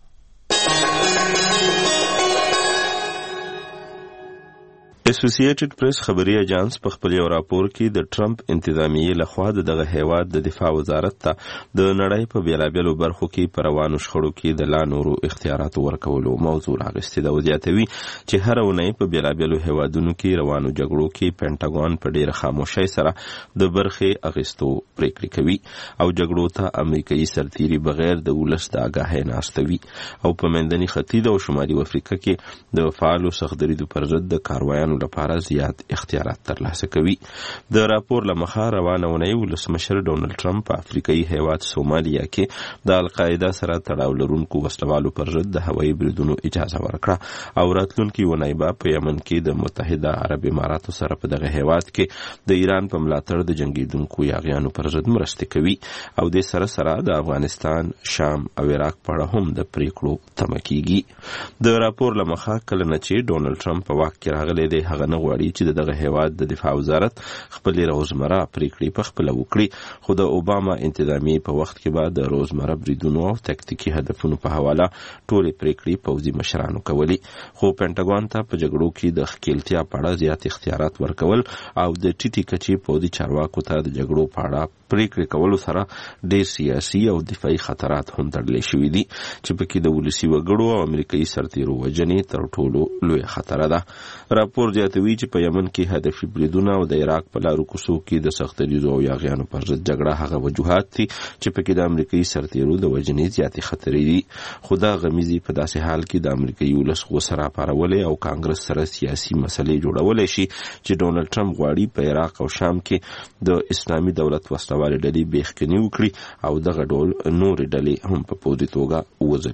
اسوسییټډ پریس خبري اژانس په خپل یو راپور کې د ټرمپ انتظامیې لخوا دغه هیواد د دفاع وزارت ته د نړۍ په بیلابیلو برخو کې په روانو شخړو کې د لا نورو اختیاراتو ورکولو موضوع راغستې ده. زیاتوي چې هر اونۍ په بیلابیلو هیوادونو کې روانو جګړو کې پینټاګون په ډېره خاموشۍ سره د برخې اخیستو پریکړې کوي او جګړو ته امریکایي سرتیري بغیر د ولس د آګاهۍ نه استوي او په منځني ختیځ او شمالي افریقا کې د فعالو سختدریدو پر ضد د کاروایانو لپاره زیات اختیارات ترلاسه کوي. د راپور لمخه روانه اونۍ ولسمشر ډونالډ ټرمپ په افریقایي هیواد سومالیا کې د القاعده سره تړاو لرونکو وسلوالو پر ضد د هوایي بریدونو اجازه ورکړه او راتلونکي اونۍ به په یمن کې د متحده عرب اماراتو سره په دغه هیواد کې د ایران په ملاتړ د جنگیدونکو یاغیانو پر ضد مرستې کوي او د سره د افغانستان، شام او عراق په اړه هم د پریکړو تمه کیږي. د راپور لمخه کله نه چې ډونالډ ټرمپ په واک کې راغلی دی هغه نه غواړي چې دغه هیواد د دفاع وزارت خپلې روزمره پریکړې په خپله وکړي، خو د اوباما انتظامیې په وخت کې به د روزمره بریدونو او تکتیکي هدفونو په حواله ټولې پریکړې پوځي مشرانو کولې. خو پینټاګون ته په جګړو کې د ښکیلتیا په اړه زیات اختیارات ورکول او د ټیټې کچې پوځي چارواکو ته د جګړو په اړه پریکړې کولو سره ډېر سیاسي او دفاعي خطرات هم تړلې شوي دي چې پکې د ولسي وګړو او امریکایي سرتیرو وژنې تر ټولو لویه خطره ده. راپور زیاتوي چې په یمن کې هدفي بریدونه او د عراق په لارو کوڅو کې د سختدریزو او یاغیانو پر ضد جګړه هغه وجوهات دي چې پکې د امریکایي سرتیرو د وژنې زیاتې خطرې دي. خو دا غمیزې په داسې حال کې د امریکایي ولس غوسه راپارولې او کانګرس سره سیاسي مسلې جوړولی شي چې ډونالډ ټرمپ غواړي په عراق او شام کې د اسلامي دولت وسلوالې ډلې بیخکني وکړي او دغه ډول نورې ډلې هم په پوځي توګه وځپي.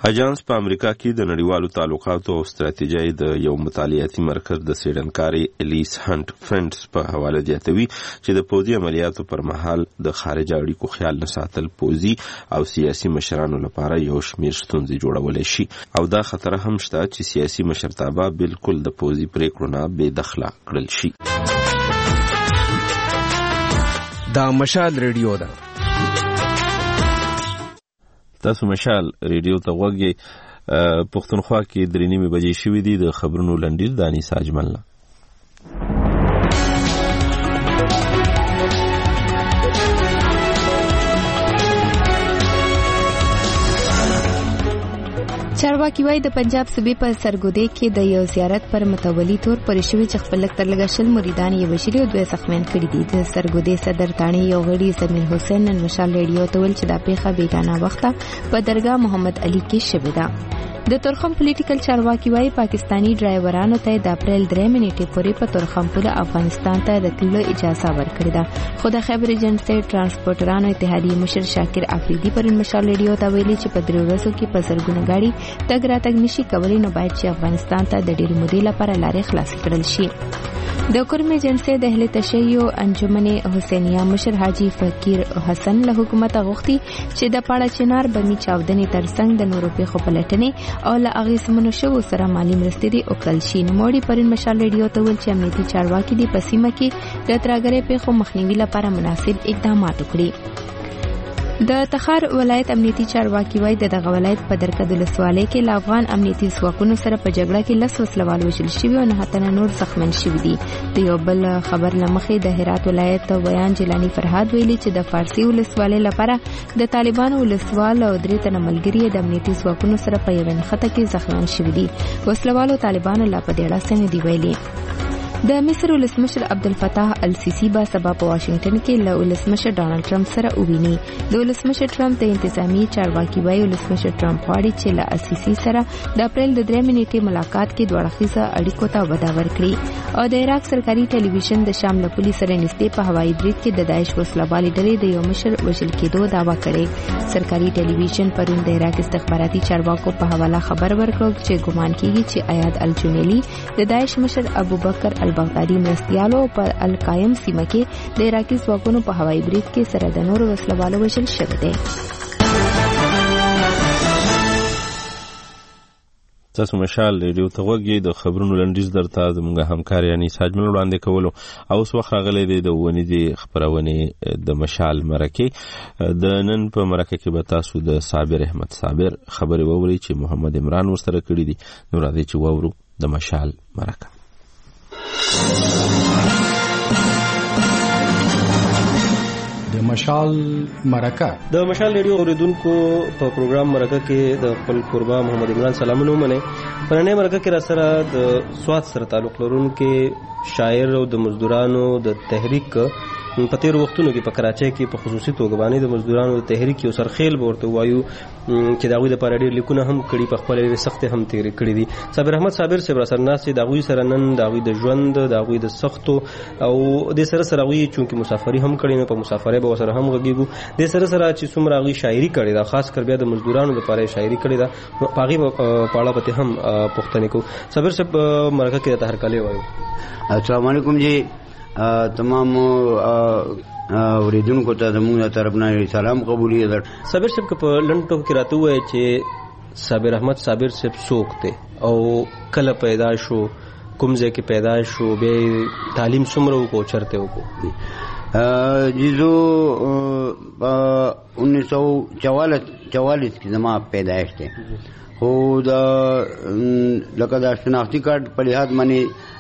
اجانس په امریکا کې د نړیوالو تعلقاتو او ستراتیژۍ د یو مطالعاتي مرکز د څېړنکاري الیس هانټ فرندز په حواله زیاتوي چې د پوځي عملیاتو پر مهال د خارجه اړیکو خیال نه ساتل پوځي او سیاسي مشرانو لپاره یو شمېر ستونزې جوړولی شي او دا خطر هم شته چې سیاسي مشرتابه بالکل د پوځي پریکړو نه بې دخله کړل شي. دا مشال ریډیو ده. تاسو مشال ریډیو ته غوږ یې. پښتونخوا کې 3:30 بجې شوې دي. د خبرونو لنډیر د انیس اجمل. چارواکي وايي د پنجاب صوبې په سرګودې کې د یو زیارت پر متولي تور پرې شوي چې خپل لږ تر لږه 20 مریدان یې وژلي او 2 زخمیان کړي دي. د سرګودې صدر تاڼې یو غړي زمیر حسین نن مشال ریډیو ته ویل چې دا پیښه بیګانه وخته په درګاه محمد علي کې شوې ده. د تورخم پولیټیکل چارواکي وايي پاکستانی ډرایورانو ته د اپریل 3 نیټې پورې په تورخم پوله افغانستان ته د تللو اجازه ورکړې ده. خو د خیبر ایجنسي ټرانسپورټرانو اتحادیې مشر شاکر افریدي پر مشال ریډیو ته ویلي چې په 3 ورځو کې په زرګونه گاډي تګ راتګ نشي کولی نو باید چې افغانستان ته د ډېرې مودې لپاره لارې خلاصې کړل شي. د کورم ایجنسي د اهل تشیع انجمن حسینیه مشر حاجی فقیر حسن له حکومت غوښتي چې د پاړه چنار بمی چاودنې ترڅنګ د نورو پیښو پلټنې او له هغې سمونو شوو سره مالي مرستې دې وکړل شي. نوموړي پرون مشال ریډیو ته ویل چې امنیتي چارواکي دې په سیمه کې د ترهګرۍ پیښو مخنیوي لپاره مناسب اقدامات وکړي. د تخار ولایت امنیتي چارواکي وايي دغه ولایت په درکد ولسوالۍ کې له افغان امنیتي ځواکونو سره په جګړه کې 10 وسلوال وژل شوي او 9 نور زخمیان شوي دي. د یو بل خبر لمخې د هرات ولایت بیان جیلانی فرهاد ویلي چې د فارسي ولسوالۍ لپاره د طالبانو ولسوال او 3 تنه ملګري د امنیتي ځواکونو سره په یو نښته کې زخمیان شوي دي. وسلوالو طالبانو لا په دې اړه څه نه دی ویلي. د مصر ولسمشر عبدالفتاح السیسی به سبا په واشنگټن کې له ولسمشر ډانلډ ټرمپ سره وویني. د ولسمشر ټرمپ د انتظامی چارواکي وايي ولسمشر ټرمپ غواړي چې له السیسی سره د اپریل 3 نیټې ملاقات کې دوه اړخیزه اړیکو ته وده ورکړي. او د عراق سرکاري ټلویزیون د شام له پولیس سره نږدې په هوایي برید کې د داعش وسلوالې ډلې د یو مشر وژل کېدو دعوا کړې. سرکاري ټلویزیون پرون د عراق استخباراتي چارواکو په حواله خبر ورکړ چې ګمان کیږي چې ایاد الجنیلی د داعش مشر ابوبکر بغدادي مرستیالو پر القایم سیمه کې د عراقي ځواکونو په هوایي برید کې سره د نورو وسلوالو وژل شوی دی. تاسو مشال ریډیو ته غوږی د خبرونو لنډیز درته زموږ همکار یعنی ساجمل وړاندې کولو او اوس وخت راغلی دی د ونیزي خبرونه د مشال مرکه. د نن په مرکه کې به تاسو د صابر احمد صابر خبري ووري چې محمد عمران ورسره کړی دي. نو راځي چې وورو د مشال مرکه. د مشال مرکه د مشال ریډیو اوریدونکو په پروګرام مرکه کې د خپل قربا محمد عمران سلامونه ومنه. پرانه مرکه کې را سره د سواد سره تعلق لرونکو شاعر او د مزدورانو د تحریک په تیر وختونو کې په کراچۍ کې په خصوصي توګه باندې د مزدورانو د تحریک یو سرخیل ورته وایو چې داوی د پاره ډېر لیکونه هم کړي په خپل سخت هم تیر کړي دي. صابر احمد صابر سره سرناس داوی سره نن داوی د ژوند داوی د سختو او د سره سره وی چې مسافری هم کړي نو په مسافرۍ به سره هم غږیږي. د سره سره چې څومره غي شاعري کړي دا خاص کر بیا د مزدورانو لپاره شاعري کړي دا پاغي پاړه پته هم پښتنه کو. صابر صاحب مرکه کې ته هر کله وایو. السلام علیکم جی تمام اوریدونکو ته زموږ طرف نه سلام قبولي ده. صابر صاحب په لنډو کې راته وای چې صابر احمد صابر صاحب څوک دی او کله پیدا شو کوم ځای کې پیدا شو به تعلیم څومره وکړو چرته وکړو. جیزو 1944 کې زما پیدایش ده. خو دا لکه دا شناختی کارت په لحاظ باندې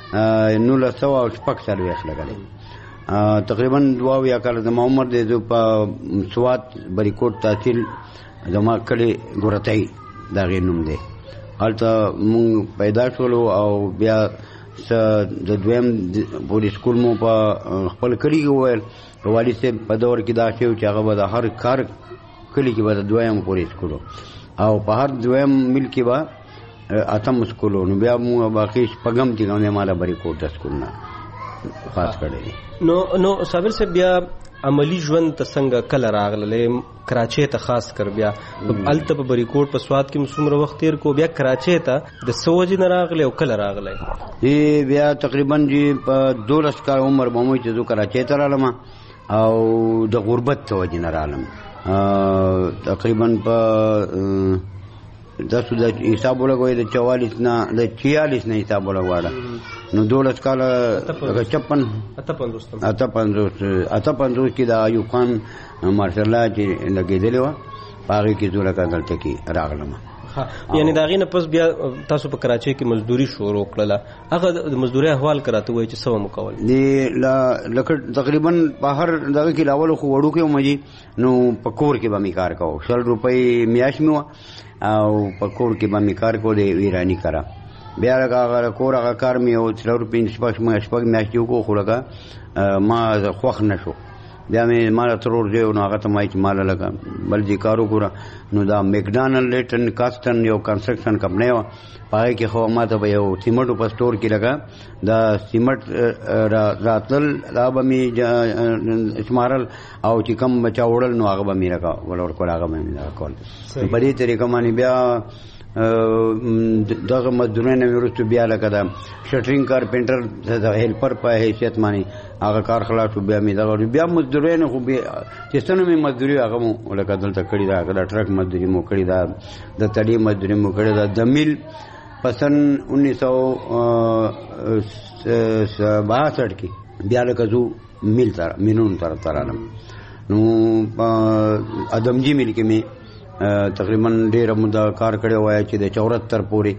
1946 لګلې تقریبا 2 کال زما عمر دی. زه په سوات بریکوټ تحصیل زما کلی ګورتای دا غي نوم دی. هلته مونږ پیدا شولو او بیا د دویم بوري سکول مو په خپل کلی کې وویل والي صاحب په دور کې دا شی چې هغه به د هر کار کلی کې به د دویم بوري سکول او په هر دویم مل کې به اتم سکول نو بیا مو باقي پغم چې نه مالا بری کوټ سکول نه خاص کړی. نو صابر صاحب بیا عملی ژوند ته څنګه کله راغله کراچۍ ته خاص کر بیا الته په بریکوټ په سواد کې څومره وخت تیر کو بیا کراچۍ ته د سوجي نه راغله او کله راغله بیا تقریبا جی په 12 کال عمر باندې چې زه کراچۍ ته رالم او د غربت توجه نه رالم تقریبا په داسو د حساب ولګوي د 44 نه د 46 نه حساب ولګواړه نو 12 کال 56 کې د ایوب خان مارشل لا چې لګېدلی وه په هغې کې زه لکه دلته کې راغلم یعنی د هغې نه پس بیا تاسو په کراچۍ کې مزدوري شروع کړله هغه د مزدورۍ احوال که راته ووایي چې څه مو کول لکه تقریبا په هر دغه کې لاول خو وړوکی وم جي نو په کور کې به مې کار کوو 100 روپۍ میاشت مې وه او په کور کې به مې کار کوو د ایراني کره بیا لکه هغه کور هغه کار مې یو 3 روپۍ شپږ میاشتې وکړو خو لکه ما خوښ نه شو بیا مې ماله ترور دی نو هغه ته ما چې ماله لکه بل ځای کار وګوره نو دا میکډانل لیټن کاسټن یو کنسټرکشن کمپنۍ وه په هغې کې خو ما ته به یو سیمټو په سټور کې لکه دا سیمټ راتلل دا به مې شمارل او چې کم بچا وړل نو هغه به مې لکه ورکول هغه به مې دغه کول په دې طریقه باندې بیا دغه مزدورۍ نه وروسته بیا لکه د شټرینګ کارپینټر د هیلپر په حیثیت باندې هغه کار خلاص شو بیا مې دغه بیا مزدورۍ نه خو چې څه نه مې مزدوري هغه مو لکه دلته کړې ده د ټرک مزدوري مو کړې ده د تړي مزدوري مو کړې ده د میل په سن 1962 کې بیا لکه زه مینون ته رالم نو ادمجي میل کې مې تقریبا ډیره موده کار کړی وای چې د 74 پورې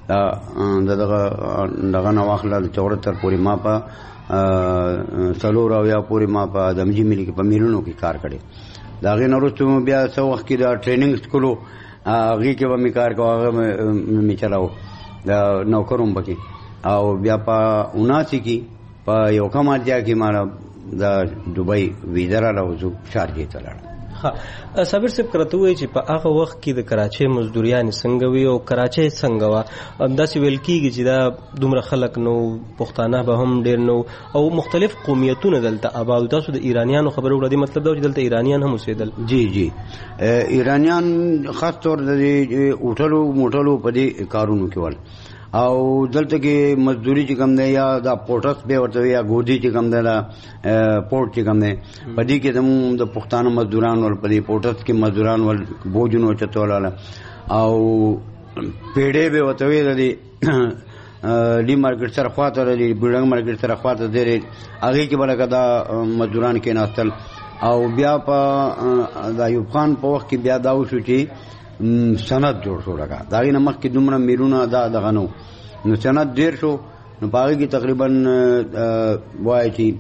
دغه نه واخله د 74 پورې ما په څلور او یا پورې ما په ادمجي میل کې په میلونو کې کار کړی د هغې نه وروسته بیا څه وخت کې د ټریننګ سکولو هغې کې به مې کار کوه هغه مې چلاو د نوکر هم پکې او بیا په 79 کې په یو کم اتیا کې ما د دوبۍ ویزا راله زه شارجې ته لاړم صابر صاحب کرته وایي چې په هغه وخت کې د کراچۍ مزدوریانې څنګه وي او کراچۍ څنګه وه داسې ویل کېږي چې دا دومره خلک نو پښتانه به هم ډېر نو او مختلف قومیتونه دلته آباد تاسو د ایرانیانو خبره وکړه دې مطلب دا چې دلته ایرانیان هم اوسېدل جی ایرانیان خاص طور د هوټلو موټلو په دې کارونو کې ول او دلته کې مزدوري چې کم دی یا دا پورټس به ورته یا ګودي چې کم دی دا پورټ چې کم دی په دې کې زموږ د پښتانه مزدوران ول په دې پورټس کې مزدوران ول بوجونو چتولاله او پیډې به ورته وی دی لی مارکیټ سره خواته دی بلډنګ مارکیټ سره خواته دی هغې کې به لکه دا مزدوران کې ناستل او بیا په د ایوب خان په وخت کې بیا دا وشو چې سند جوړ شو لکه د هغې نه مخکې دومره میلونه دغه نو سند ډېر شو نو په هغې کې تقریبا وایي چې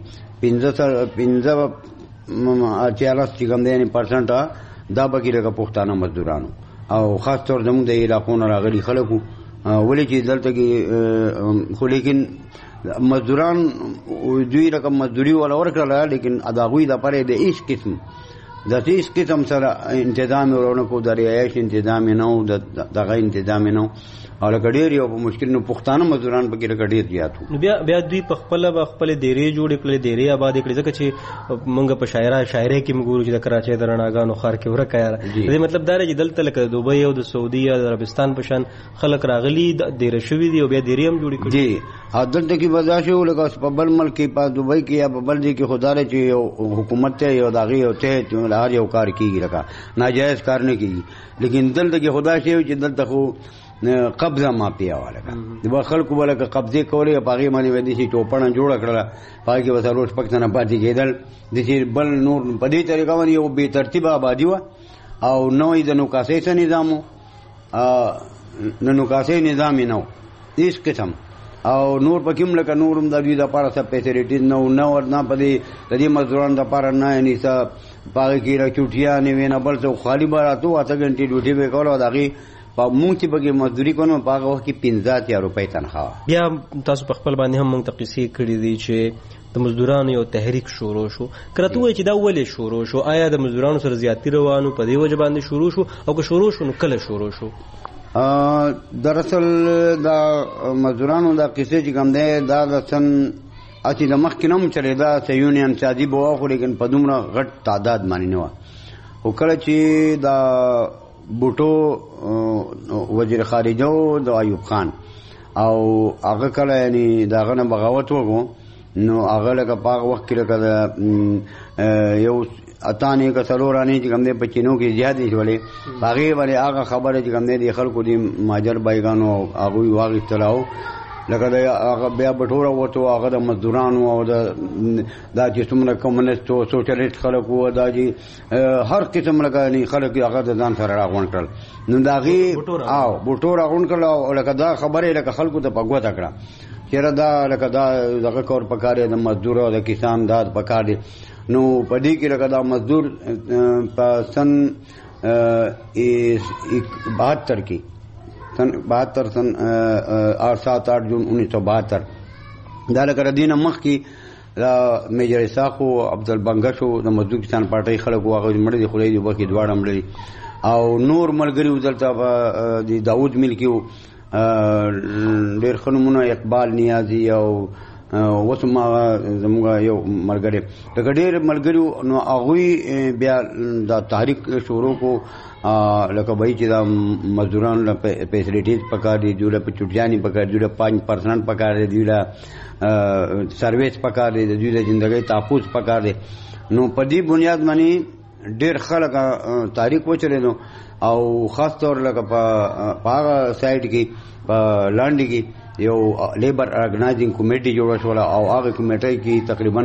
43 چې کوم دی یعنې پرسنټه دا پکې لکه پښتانه مزدورانو او خاص طور زموږ د علاقو نه راغلي خلک وو ولې چې دلته کې خو لیکن مزدوران دوی رقم مزدوري والا ورکړله لیکن د هغوی دپاره د هېڅ قسم د هېڅ قسم سره انتظام یې ورونه کو د رعایش انتظام یې نه و دغه انتظام یې نه و او لکه ډېر یو په مشکل نو پښتانه مزدوران پکې لکه ډېر زیات وو نو بیا دوی په خپله به خپلې دیرې جوړې کړلې دیرې آبادې کړې ځکه چې موږ په شاعرۍ کې موږ ګورو چې د کراچۍ د رڼاګانو ښار کې ورکه یاره دې مطلب دا دی چې دلته لکه د دوبۍ او د سعودي یا د عربستان په شان خلک راغلي دیره شوي دي او بیا دیرې هم جوړې کړي جی او دلته کې به دا شو لکه په بل ملک کې په دوبۍ کې یا په بل ځای کې خو دا دی چې یو حکومت ته یو د هغې یو ته هر یو کار کېږي لکه ناجایز کار نه کېږي لیکن دلته کې خو دا شی چې دلته خو قبضه مافیا ولکه د خلکو ولکه قبضه کولې په هغې باندې ودی چې ټوپڼه جوړه کړله په هغې کې به څلور شپږ تنه پاتې کېدل داسې بل نور په دې طریقه باندې یو بې ترتیبه آبادي وه او نوی د نوکاسۍ څه نظام و د نوکاسۍ نظام یې نه و هېڅ قسم او نور پکې هم لکه نور هم د دوی دپاره څه فیسیلیټیز نه و نه ورنه په دې د دې مزدورانو دپاره نه یعنې څه په هغې کې چوټیانې وې نه بل څه خالي به راتو 8 غنټې ډیوټي به یې کوله او د هغې مونږ چې پکې مزدوري کوو په هغه وخت کې 15 روپۍ تنخواه بیا تاسو په خپل باندې هم موږ ته قصې کړي دي چې د مزدورانو یو تحریک شروع شو که راته ووایي چې دا ولې شروع شو آیا د مزدورانو سره زیاتي روانو په دې وجه باندې شروع شو او که شروع شو نو کله شروع شو دراصل دا مزدورانو دا قصې چې کوم دی دا د سن اتی د مخ کې نوم چلے دا س یونین سازي بوا خو لیکن په دومره غټ تعداد باندې نه و. او کله چې دا بوټو وزیر خارجه او د ایوب خان او هغه کله یعنی داغه نه بغاوت وکړو نو هغه لکه پاک وخت کې لکه یو اتانې که څلورانې چې کوم دی په چینو کې زیاتې شولې هغې باندې هغه خبره چې کوم دی د خلکو د مهاجر بایګانو هغوی واخیستله او لکه د هغه بیا بټوره وتو هغه د مزدورانو او دا چې څومره کمونیسټ او سوشلیسټ خلک وو دا چې هر قسم لکه خلک هغه د ځان سره راغونډ کړل نو د هغې بوټو راغونډ کړل او لکه دا خبرې لکه خلکو ته په ګوته کړه چېرې دا لکه دا دغه کور پکار دی د مزدور او د کسان دا پکار دی. نو په دې کې لکه دا مزدور په سن 72 کې سن 7-8 جون 1972 دا لکه دینه مخ کې میجر اسحاق او عبدالبنګش او د مزدور کسان پارټۍ خلک هغه مړ دي خدای دې وکړي دواړه مړ او نور ملګري دلته د داود ملکی ډېر خنمونه اقبال نیازي او اوس ما زموږ یو ملګری لکه ډېر ملګري نو هغوی بیا دا تحریک شروع کو لکه وایي چې دا مزدورانو له فیسلیټیز پکار دي دوی له چټیانې پکار دي دوی له 5% پکار دي دوی له سرویس پکار دي دوی له ژوندۍ تحفظ پکار دي. نو په دې بنیاد باندې ډېر خلک تحریک وچلېدو او خاص طور لکه په هغه سایډ کې په لاندې کې یو لیبر ارګنایزینګ کمیټي جوړه شوله او هغه کمیټۍ کې تقریبا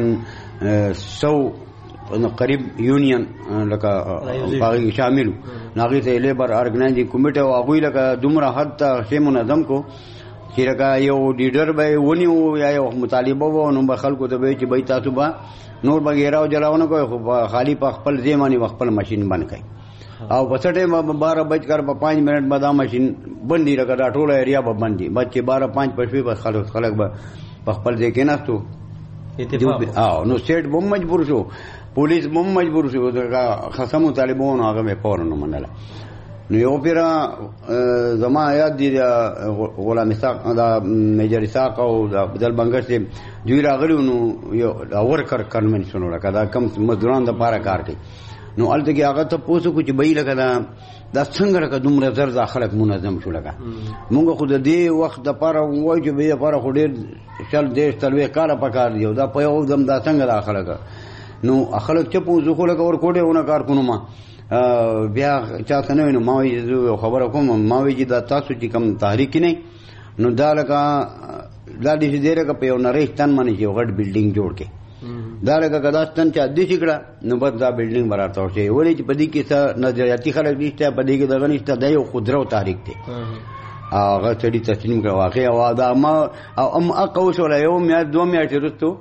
100 قریب یونین لکه هغه شامل هغه ته لیبر ارګنایزینګ کمیټه او هغه لکه دومره حد ته شی منظم کو چې لکه یو لیډر به ونیو یا یو مطالبه و نو به خلکو ته به چې به تاسو به نور به غیراو جلاونه کوي خو خالی په خپل ځماني خپل ماشين بند کړي او په څټه 12 بجکر په 5 منټ بعد ماشين بندي لګا دا ټوله ایریا به بندي بچي 12-5 پښوی به خلک به په خپل ځای کې ناستو اتفاق نو سټ بم مجبور شو پولیس بم مجبور شو دا خصمو طالبانو هغه به فورن منله. نو یو پیرا زما یاد دي غلام اسحاق دا میجر اسحاق او دا عبدالبنګش دوی راغلي نو یو ورکر کنونشن ورکا دا کم مزدوران د پاره کار کوي نو الته کې هغه ته پوسو کو چې به لګا دا څنګه لکه دومره زر خلک منظم شو لګا مونږ خو د دې وخت د پاره وایو چې به لپاره خو ډېر چل دیش تلوي کار پکار دی دا په یو دم دا څنګه دا خلک نو خلک چې پوسو خو لګا ور کوډه ونه کار کوم ما بیا چاته نه نو ما وی خبره کوم ما وی دا تاسو چې کوم تحریک نه نو دا لکه دا دې دې لکه په یو نریشتن باندې یو غټ بلډینګ جوړ کې دا لکه کداستان چې دې شکړه نو بس دا بلډینګ برابر ورته ولې چې پدې کې څه نظریاتي خلک نشته پدې کې دغه نشته دا یو خودرو تحریک دی هغه چې تسلیم کړه واقع او دا ما ام اقوش ولا یوم یا 2 میاشتې وروسته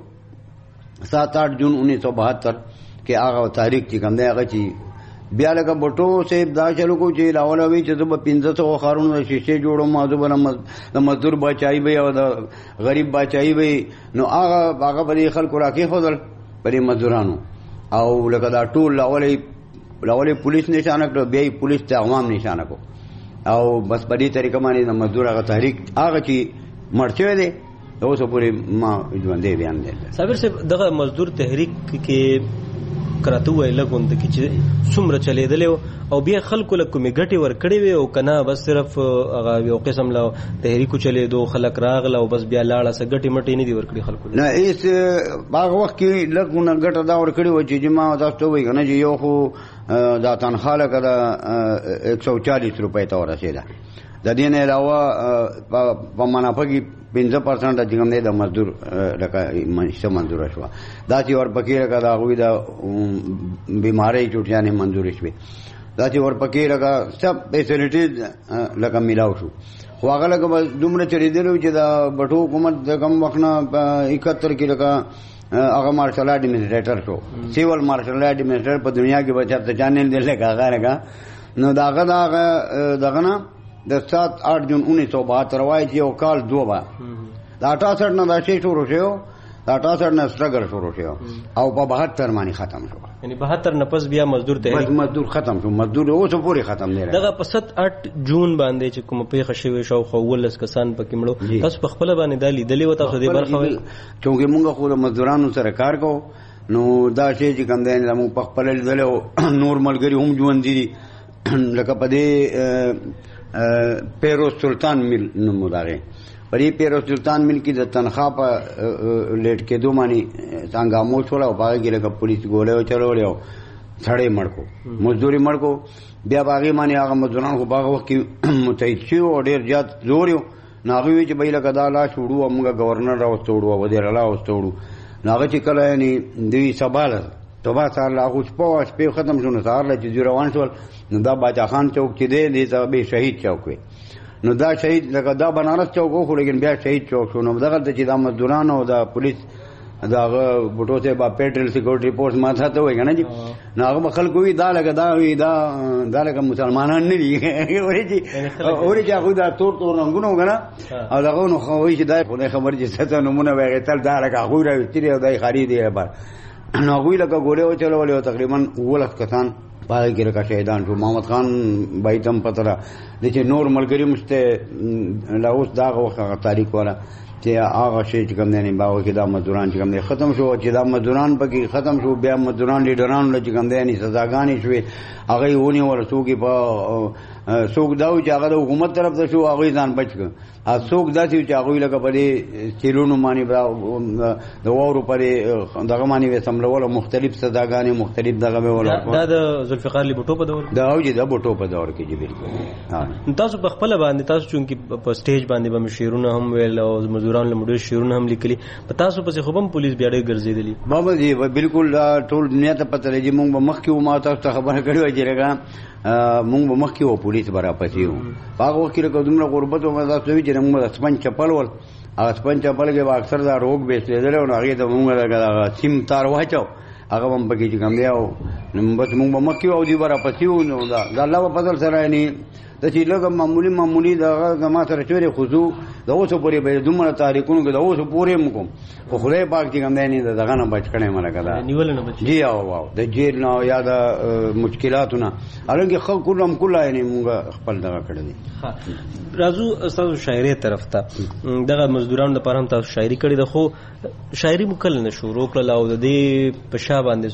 7-8 جون 1972 کې هغه تحریک چې کوم دی هغه چې بیا لکه بټو صاحب دا چلو کو چې لاولوي چې زه 1500 خارونو شیشه جوړم مازه د مزدور بچای به او د غریب بچای به نو هغه په خلکو راکې خدل په مزدورانو او لکه دا ټول لاولې پولیس نشانه کړ بیا پولیس ته عوام نشانه کو او بس په دې طریقه باندې د مزدور هغه تحریک هغه چې مرچوي دي اوس پورې ما ژوندې بیان دي صابر صاحب دغه مزدور تحریک کې کراته وای لګوند کی چې څومره چلیدل او بیا خلکو له کومې ګټي ور کړې وي او کنه بس صرف هغه یو قسم له تحریک چلیدو خلک راغله او بس بیا لاړه سه ګټي مټي نه دی ور کړی خلکو نه ایس باغ وخت کې لګونه ګټه دا ور کړی و چې جما تاسو وایي کنه چې یو خو دا تنخواه لکه دا 140 روپۍ ته ورسېده د دې نه علاوه په منافع 15% چې کوم دی د مزدور لکه منشته منظور شو دا چې ور پکې لکه دا غوي دا بیماری چټیانه منظور شوه دا چې ور پکې لکه سب فیسیلیټیز لکه ملاو شو خو هغه لکه دومره چریدلو چې دا بټو حکومت د کم وخت نه 71 کې لکه هغه مارشل اډمنسټریټر شو سیول مارشل اډمنسټریټر په دنیا کې بچا ته چانل دی لکه هغه نو داغه نه د 7-8 جون 1972 روایت یو کال دوه دا 68 نه دا شی شروع شو دا 68 نه سټرګل شروع شو او په 72 باندې ختم شو یعنی 72 نفس بیا مزدور تحریک مزدور ختم شو مزدور اوس پورې ختم نه دغه په 7-8 جون باندې چې کوم پیښه شوی شو خو ولس کسان پکې مړو تاسو په خپل باندې دالي دلی وتا خو دې برخه وي چې موږ خو د مزدورانو سره کار کوو نو دا شی چې کوم دی موږ په خپل لیدلو نور ملګری هم ژوند دي لکه په دې پیرو سلطان مل نوم داغه پرې پیرو سلطان مل کې د تنخواه په لیټ کې دوه مانی څنګه مو شوړا او باغ کې لکه پولیس ګولې چلوړیو ثړې مړکو مزدوري مړکو بیا باغې مانی هغه مزدوران خو باغ وخت کې متحد شو او ډیر زیات زور یو ناغوي چې بایله کدا لا شوړو موږ گورنر راوستوړو و دې را راوستوړو ناغه چې کله یعنی دوی سباله توبه سره لا خو شپه ختم شونه سهار لا چې روان شول نو دا باچا خان چوک چې دی دې به شهید چوک وي نو دا شهید لکه دا بنارس چوک خو لیکن بیا شهید چوک شو نو دغه چې دا مزدوران او دا پولیس داغه بوټو ته با پیټرل سکیورټي فورس ما ته وای کنه جی ناغه خلکو وی دا لګه دا وی دا لګه مسلمانان نه دي اوري چې هغه دا تور رنگونو کنه او داغه نو خو وی چې دا خبر چې څه نمونه وایي تل دا لګه هغه راوستي او دای خرید یې بار نو هغه لګه ګوره او چلول تقریبا ولس کسان باغ کې راکا شهیدان شو محمد خان بایتم پتره د چې نور ملګری مشته لاوس دا وخت تاریخ ولا چې هغه شی چې کوم نه باغ کې دا مزدوران چې کوم نه ختم شو چې دا مزدوران پکې ختم شو بیا مزدوران لیډران له چې کوم نه سزاګانې شوې هغه ونی ورسوږي په څوک دا چې هغه د حکومت طرف ته شو هغه ځان بچ کړ څوک دا چې هغه لکه په دې چیرونو باندې د وورو پرې دغه باندې وسملول مختلف سزاګانې مختلف دغه ولا دا د ذوالفقار علی بوټو په دور دا او چې د بوټو په دور کې جی بالکل تاسو په خپل باندې تاسو چونکی په سټیج باندې به شعرونه هم ویل او مزدوران له مډیر شعرونه هم لیکلي په تاسو په خبرم پولیس بیا ډېر ګرځېدلی بابا جی بالکل ټول دنیا ته پته لګي موږ مخ کې ما تاسو خبره کړې و چې رګا مونږ مخ کې و پولیس برا پسې و هغه وخت کې کومه غربت او مزه سوي چې موږ سپن چپل ول هغه سپن چپل کې اکثر دا روغ بیسل او هغه د موږ دا سیم تار واچو هغه هم پکې چې کوم دی او بس موږ مخ کې او دی برا پسې و نو دا الله په فضل سره نه د چې لږه معمولی دا ما سره چورې خصو د اوسو پورې به دومره تاریخونو کې د اوسو پورې مکم خو خدای پاک چې کوم دی نه دغه نه بچ کړي مله کړه نیول نه بچ جی او د جیل نه یا د مشکلاتونه الګي خلک کلهم کله یې موږ خپل دغه کړی دي راځو استاد شاعري طرف ته دغه مزدورانو لپاره هم تاسو شاعري کړی د خو شاعري مکل نه شروع کړل او د دې په شا باندې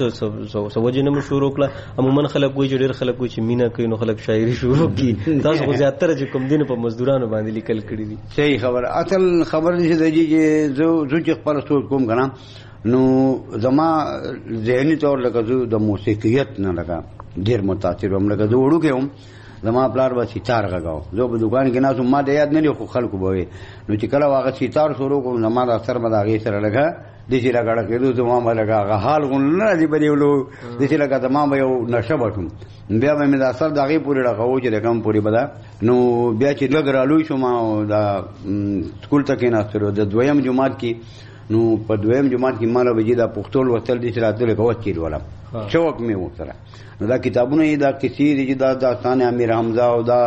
سوجه نه شروع کړل عموما خلک وایي چې ډېر خلک وایي چې مینا کوي نو خلک شاعري شروع کی تاسو خو زیاتره چې کوم دین په مزدورانو باندې لیکل کړی دي صحیح خبر اصل خبر نشي دی چې زه چې خپل سوچ کوم کنه نو زما ذهني طور لکه زه د موسیقیت نه لکه ډیر متاثر وم لکه زه وړو کې هم زما پلار به سیتار غاو زه په دکان کې ناسو ما د یاد نه لري خو خلکو به نو چې کله واغه سیتار شروع کوم زما د اثر به داغه سره لګا د چې لګړه کېدو زما ما لګا حال غون نه دی بریولو د چې لګا زما به یو نشه بټم بیا به مې د اثر داغه پوری راغو چې رقم پوری بدا نو بیا چې لګرالو شو ما دا سکول ته کې ناستلو د دویم جمعات کې نو په دویم جمعات کې مال به دا پښتول وتل دي چې راتل کوت کېل ولا شوق مې وسره نو دا کتابونه دا کثیر چې دا داستان امیر حمزه او دا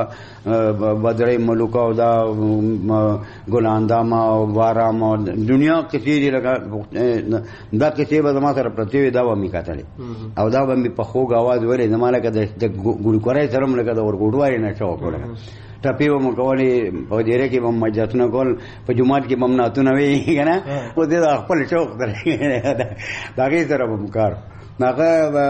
بدر ملوک او دا ګلاندام او بارام او دنیا کثیر لگا دا کتاب زما سره پرتی دا و می کاتل او دا به په خوږ आवाज ورې زماله کې د ګل کورای سره ملګری دا ورګوډوای نه شوق ولا ټپی و مکوالي په ډیره کې هم مجاتونه کول په جمعات کې ممناتونه وی کنه او دې خپل شوق درې دا کې سره مکار هغه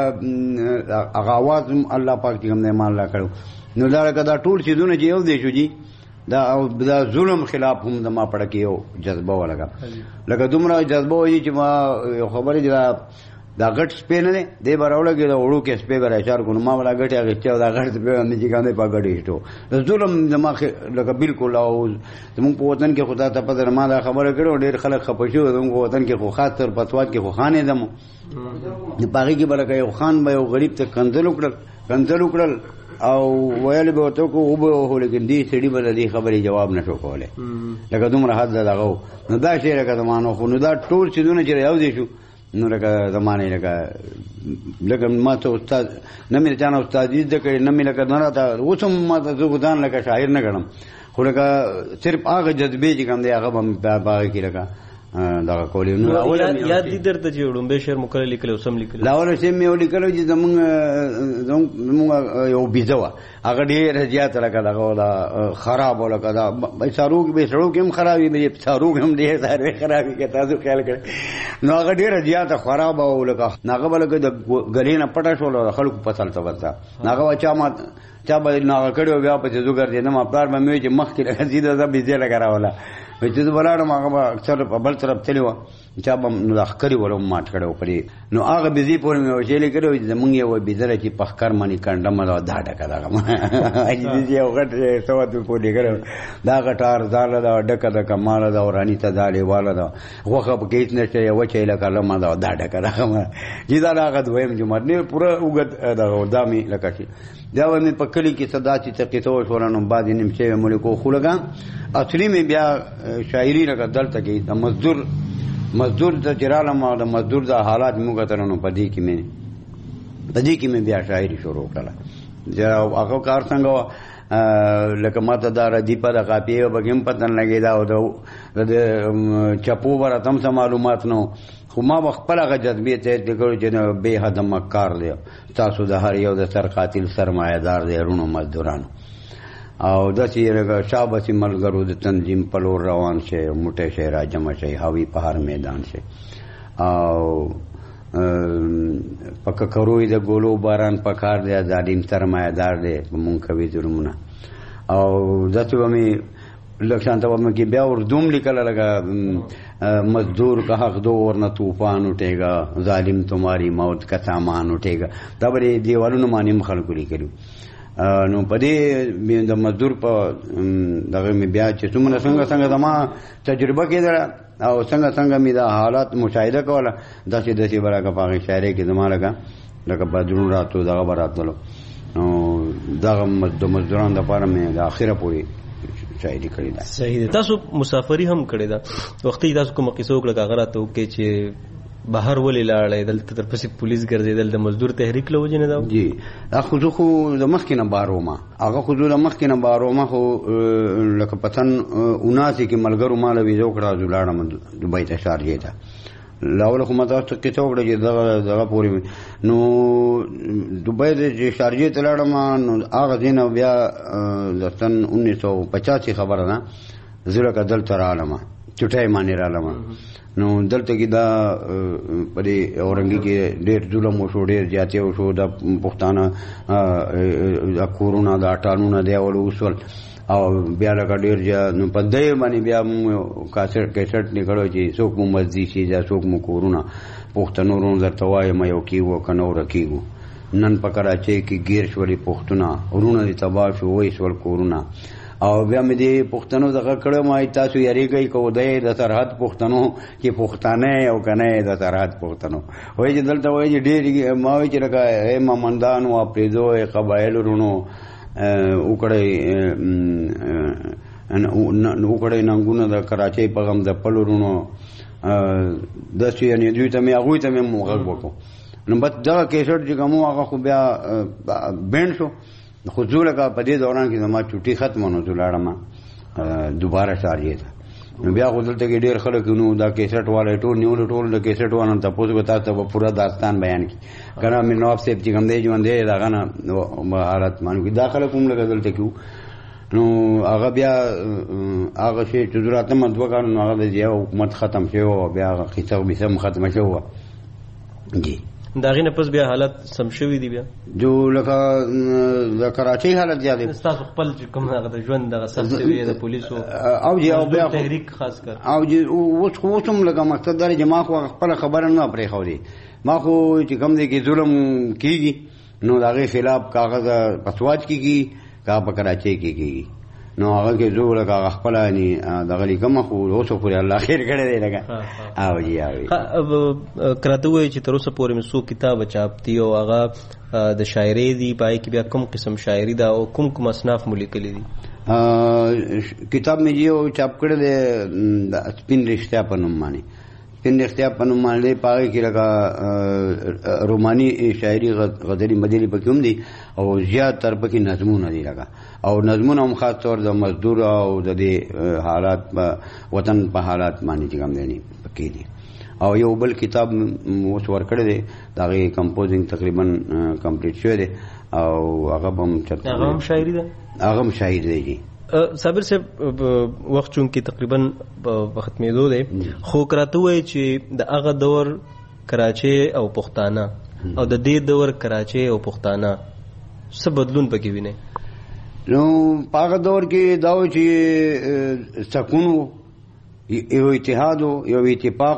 आवाज الله پاک دې هم نه مان لا کړو نو دا ټول چیزونه چې یو دی شو جی دا ظلم خلاف هم د ما پړ کې یو جذبه ولګا لکه دومره جذبه وي چې ما خبرې دا غټ سپې نه دی براولګي دا وړو کې سپې برا اشار کو ما ولا غټه غټه دا غټ سپې نه چې ګاندې پاګړې هټو د ظلم دماغ لکه بالکل او زموږ په وطن کې خدا ته په ما دا خبره کړو ډېر خلک خپشو زموږ وطن کې خو خاطر پتوات کې خو خانې دمو پاګي کې برکه یو خان به یو غریب ته کنځل وکړل او ویل به ورته کو او به لیکن دې سړي بل دې خبرې جواب نشو کوله لکه دومره حد دغه نو دا شی لکه زمانو خو نو دا ټول چیزونه چې یو دي شو نو لکه زمانه لکه ما ته استاد نه مې ځان استاد دې کړي نه مې لکه نه راته اوسم ما ته زګدان لکه شاعر نه غنم خو لکه صرف هغه جذبه چې کوم دی هغه باغ کې لکه دغه کولې. نو یاد دي درته چې وړومبی شعر مو کله لیکلی او سم لیکلی؟ لاوله شعر مې ولیکلی چې زمونږ یو بیزه وه، هغه ډېره زیاته لکه دغه دا خراب و، لکه دا سړو کې هم خراب وي، څاروګ هم ډېر څاروي خراب وي، که تاسو خیال کړئ. نو هغه ډېره زیاته خرابه و، لکه هغه به لکه د ګلې نه پټه شول، خلکو فصل ته ورته هغه چا به ناغه کړی و، بیا پسې زه ګرځېدم. پلار به مې وایي چې مخکې لکه سیده زه بیزې لکه راوله، چې زه ولاړم هغه به اکثر په بل طرف تللی وه، چا به نو دا ښکرې وله مات کړی و پرې. نو هغه بیزې پورې مې وچېلې کړی و چې زمونږ یوه بیزه ده چې په ښکر باندې کنډمه ده، دا ډکه دغه یو غټ سوات مې پورې کړی دا غټه ارزاله ده، ډکه ده، کماله ده، وراني ته دا لیواله ده، غوښه پکې هېڅ نشته، یوه چیله کلمه ده، دا ډکه دغه چې دا هغه دویم جومات نه پوره اوږد دغه دا مې لکه چې بیا به مې په کلي کې څه داسې څه وشوله، نو بعد یې نیمچې مې ولیکو. خو لږه اصلي مې بیا شاعري لکه دلته کې د مزدور ته چې رالم او د مزدور د حالات مې وکتل، نو په دې کې مې بیا شاعري شروع کړله. هغه کار څنګه وه لکه ما ته دا ردیپه د قافیې به هم پته نه لګېده او د چپو به راته هم څه معلومات نه و، خو ما به خپل هغه جذبې ته یې کړو چې بې حده مکار دی، تاسو د هر یو د سر قاتل سرمایه‌دار دی رونو مزدورانو. او داسې لکه شابسي ملګرو د تنظیم په لور روان شي، موټی شي راجمع شي، هاوي په هر میدان شي، او په ککروی د ګولو باران په کار دی، ظالم سرمایه‌دار دی په مونږ کوي ظلمونه. او داسې به مې لږ شانته به مې کې بیا اردوم لیکله لکه مزدور کا حق دو ورنہ طوفان اٹھے گا، ظالم تمہاری موت کا سامان اٹھے گا، دا به دیوالونو باندې هم خلکو لیکلي. نو په دې د مزدور په دغه مې بیا چې څومره څنګه زما تجربه کېدله او څنګه مې دا حالات مشاهده کوله، داسې به لکه په هغې شاعرۍ کې زما لکه بدلون راتلو، دغه به راتللو. نو دغه د مزدورانو دپاره مې د اخره پورې شاعري کړې ده. صحیح ده. تاسو مسافري هم کړې ده، وختي تاسو کومه قصه وکړه هغه راته وکړئ چې بهر ولې لاړئ، دلته درپسې پولیس ګرځېدل د مزدور تحریک له وجې نه ده؟ جی خو زه خو د مخکې نه بهر وم، هغه خو زه د مخکې نه بهر وم، خو لکه په سن 79 کې ملګرو ما له ویزه وکړه، زه لاړم دوبۍ ته شارجې ته. لاول خو ما تاسو ته کیسه وکړه چې دغه پورې نو دوبۍ چې شارجې ته لاړم، نو هغه ځای نه بیا د سن 1985 خبره ده، زه لکه دلته رالم، چټۍ باندې رالم. نو دلته کې دا په دې اورنګي کې ډېر ظلم وشو، ډېر زیاتې وشو، د پښتانه د کورونه د اټانونه دی اول وسول، او بیا لکه ډېر نو په دې باندې بیا کیسټ نکړو چې څوک مو مسجد شي یا څوک مو کورونه پښتنو رون درته وایم یو کېږو که نه ورکېږو. نن په کراچۍ کې ګیر شولې پښتونه، ورونه دې تباه شو، وایي شول کورونه. او بیا مې دې پښتنو دغه کړی، ما تاسو یریږئ که دی د سرحد پښتنو چې پښتانه او که نه د سرحد پښتنو، وایي چې دلته وایي چې ډېر ما وایي چې لکه مامندان و اپریزو قبایل ورونو وکړئ ننګونه د کراچۍ په غم د پل ورونو داسې، یعنې دوی ته مې هغوی ته مې غږ وکړو. نو بس دغه کیسټ چې کوم هغه خو بیا بینډ شو. خو زه لکه په دې دوران کې زما چوټي ختمه نو زه لاړم دوباره شارجې ته. نو بیا خو دلته کې ډېر خلک نو دا کیسټ والا ټول نیولو، ټول د کیسټ والا تپوس به تاسو ته به پوره داستان بیان کړي، که نه مې نواب صاحب چې کوم دی ژوند دی د هغه نه حالت مانو کړي، دا خلک هم لکه دلته کې نو هغه بیا هغه شی چې زه راتلم 2 کال نو هغه د ضیاء حکومت ختم شوی و، بیا هغه قصه بیسه هم ختمه شوې وه. جی د هغې نه پس بیا حالت سم شوي دي؟ بیا جو لکه د کراچۍ حالت زیات دی، ستاسو خپل چې کوم هغه د ژوند دغه سخت شوي د پولیسو او جی او بیا تحریک خاص کر او جی اوس هم لکه مقصد دا چې ما خو خپله خبره نه پرېښودې، ما خو چې کوم دی کې ظلم کېږي نو د هغې خلاف کاغذ په سوات کېږي که په کراچۍ کې کېږي، نو هغه کې زه لکه هغه خپله دغه لیکم، خو اوس پورې الله خیر کړی دی لکه او جی راته ووایي چې تر اوسه پورې مې څو کتابه چاپ دي او هغه د شاعرۍ دي، په هغې کې بیا کوم قسم شاعري ده او کوم اصناف مو لیکلي دي؟ کتاب مې یو چاپ کړی دی د سپین رښتیا په نوم باندې، سپین رښتیا په نوم باندې په هغې کې لکه روماني شاعري غزلي مدلي پکې هم دي او زیاتر پکې نظمونه دي لکه، او نظمونه هم خاص طور د مزدور او د دې حالات په وطن په حالات باندې چې کوم دی پکې دي. او یو بل کتاب اوس ورکړی دی دغه کمپوزینګ تقریبا کمپلیټ شوی دی او هغه هم چرته هغه هم شاعري ده هغه هم شاعر دی. صابر صاحب وخت چون کې تقریبا ختمېدو دی خو کراته وای چې د هغه دور کراچي او پښتانه او د دې دور کراچي او پښتانه څه بدلون پکې ویني؟ نو په هغه دور کې دا و چې سکون یو اتحاد یو اتفاق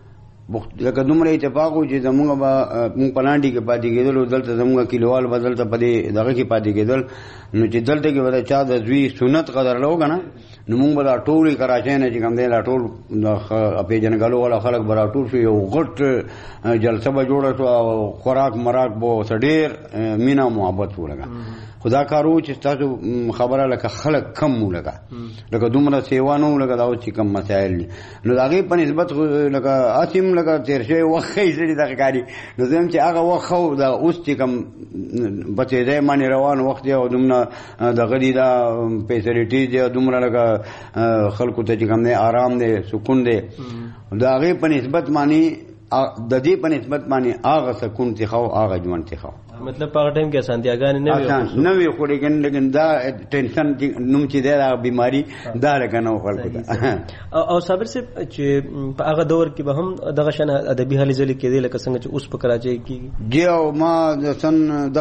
لکه دومره اتفاق و چې زمونږ به مونږ په لانډي کې پاتې کېدل او دلته زمونږ کلیوال به دلته په دې دغه کې پاتې کېدل نو چې دلته کې به د چا د زوی سنت قدر له وکړه نو مونږ به دا ټولې کراچۍ نه چې کوم دی دا ټول پیژنګلو والا خلک به راټول شو یو غټ جلسه به جوړه شوه او خوراک مراک به ورته ډېر مینه محبت ولګه. خدا کارو چې تاسو خبره لکه خلک کم مو لکه دومره سیوا نه لکه دا چې کم مسایل دي نو د هغې په نسبت لکه اسیم لکه تېر شوی وخت ښه سړي دغه کاري نو زه چې هغه وخت خو د اوس چې کم په تېزۍ باندې روان وخت دی او دومره دغه دي دا فیسلیټیز دی دومره لکه خلکو ته چې کم دی آرام دی سکون دی د هغې په نسبت باندې د دې په نسبت باندې هغه سکون چې خو هغه ژوند چې خو مطلب په هغه ټایم کې اسانتیاګانې نه وي خو لیکن دا ټینشن نوم چې دی دا بیماری دا لکه نه خلکو ته. او صابر صاحب چې په هغه دور کې به هم دغه شان ادبي هلې ځلې کېدې لکه څنګه چې اوس په کراچۍ کې جی او ما د سن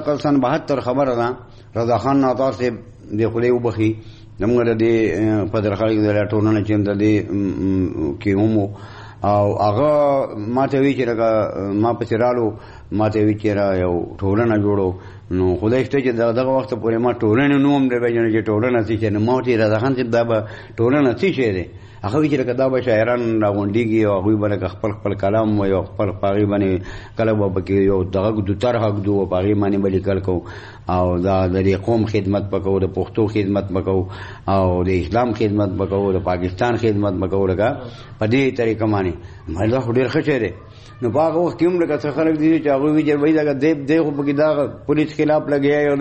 72 خبره ده رضا خان ناطار صاحب د خدای وبخي زموږ د پدر خلک د ټولنه چې د دې کې هم او هغه ماته وی چې ما پسې رالو ماته وی چې را یو ټولنه جوړو نو خدای شته چې دغه وخت پورې ما ټولنه نوم دی وایي چې ټولنه څه چې نو ما ته رضا خان چې دا به ټولنه څه شي دی هغه وی چې دا به شاعران راغونډيږي او هغوی به خپل کلام وایي او خپل پاغي باندې کله به پکې یو دغه د طرح حق دو پاغي باندې به لیکل کو او دا د قوم خدمت وکړو د پښتو خدمت وکړو او د اسلام خدمت وکړو د پاکستان خدمت وکړو لکه په دې طریقه باندې مله ډېر ښه دی. نو په هغه وخت کې هم لکه څه خلک دي چې هغوی وایي چې وایي دغه دی خو پکې دا پولیس خلاف لګیا او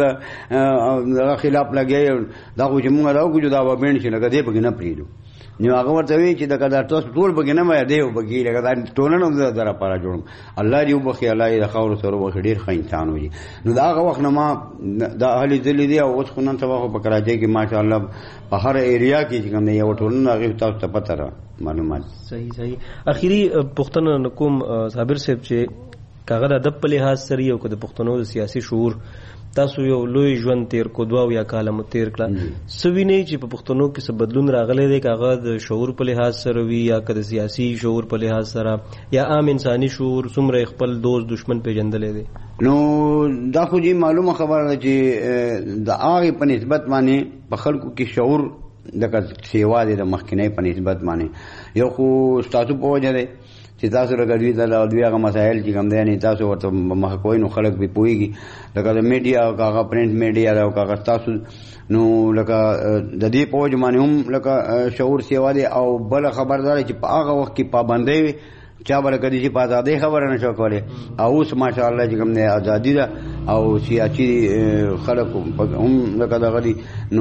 دغه خلاف لګیا دا خو چې مونږ راوکړو دا به بین شي لکه دی پکې نه پرېږدو نو هغه ورته وایي چې دغه دا تاسو ټول پکې نه وایي دی پکې لکه دا ټولنه هم زه در لپاره جوړم الله دې وبخي الله یې د خاورو سره وبخي ډېر ښه انسان وي. نو د هغه وخت نه ما دا اهلي ځلې دي او اوس خو نن سبا خو په کراچۍ کې ماشاءالله په هر ایریا کې چې کوم دی یو ټولنه هغې تاسو ته پته ده معلومات. صحیح اخیری پوښتنه کوم صابر صاحب چې کاغه د ادب په لحاظ سره یو که د پښتنو د سیاسي شعور تاسو یو لوی ژوند تیر کو 2 یا کاله مو تیر کړه سوي نه چې په پښتنو کې څه بدلون راغلی دی کاغه د شعور په لحاظ سره وي یا که د سیاسي شعور په لحاظ سره یا عام انساني شعور څومره خپل دوست دشمن پیژندلې دی؟ نو دا خو جی معلومه خبره ده چې د هغې په نسبت باندې په خلکو کې شعور دغه سیوا دی د مخکینۍ په نسبت باندې یو خو ستاسو په وجه دی چې تاسو راګړوي دا دوی هغه مسایل چې کوم دی نه تاسو ورته مخ کوئ نو خلک به پوهیږي لکه د میډیا او هغه پرنٹ میډیا او هغه تاسو نو لکه د دې په وجه باندې هم لکه شعور سیوا دی او بل خبردار چې په هغه وخت کې پابندۍ وي چا بل کدي چې په ازادۍ خبره نشو کولای او اوس ماشاءالله چې کوم نه ازادي ده او سیاسي خلک هم لکه دغه دي نو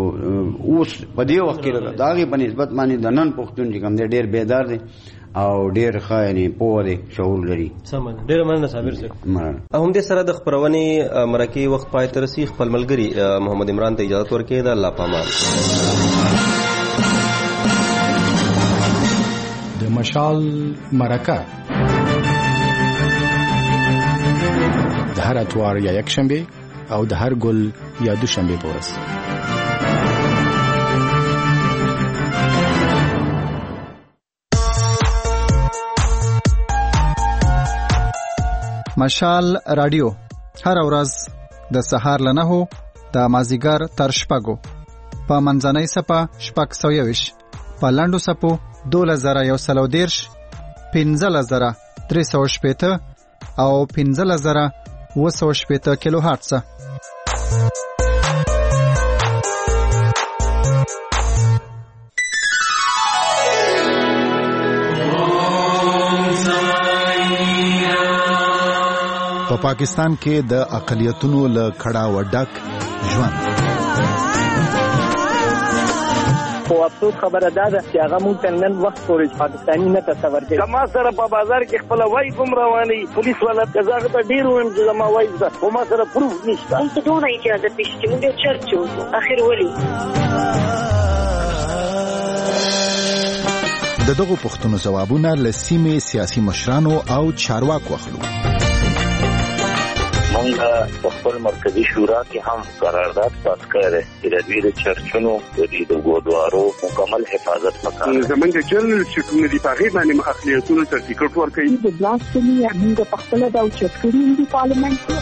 اوس په دې وخت کې دغه په نسبت باندې د نن پښتون چې کوم ډېر بیدار دي او ډېر ښه یعنې پوه دی شعور لري. ډېره مننه صابر صاحب. همدې سره د خپرونې مرکې وخت پای ته رسي خپل ملګري محمد عمران ته اجازه ورکړئ د الله پامان. د مشال مرکه د هر اتوار یا یک شنبه او د هر ګل یا دوشنبه پورس. مشال رادیو هر ورځ د سهار ل 9 د مازیګر تر شپږو په منځنۍ صفه 6:20 په لاندو صفو 2130 15380 او 15780 کیلو هرتز. په پاکستان کې د اقلیتونو له کړه وډک ژوند خو افسوس خبره ده چې هغه مونږ ته نن وخت پورې پاکستاني نه تصور کوي. زما سره په بازار کې خپل وای کوم رواني پولیس والا دغه ته ډیر ویم چې زما وای ده خو ما سره پروف نشته. مونږ ته ډوره اجازه پېښ چې مونږ چرچ وو اخر ولي دغه پښتنو جوابونه لسیمه سیاسي مشرانو او چارواکو اخلو. مونږ په خپل مرکزی شورا کې هم قرارداد پاس کړی چې د دوی د چرچونو د ګودوارو مکمل حفاظت وکړي. زمونږ جنرال سیکورټي په هغه باندې اخلیتونو سرټیفیکټ ورکړي. د بلاستمي موږ په خپل د چټکري د پارلیمنت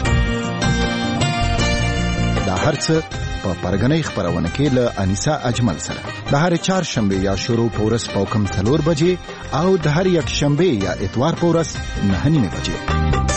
دا هرڅه په پرګنۍ خبرونه کې له انیسا اجمل سره د هر چهارشنبه یا شروع پورس په کم 4 بجې او د هر یک شنبه یا اتوار پورس 9 بجې.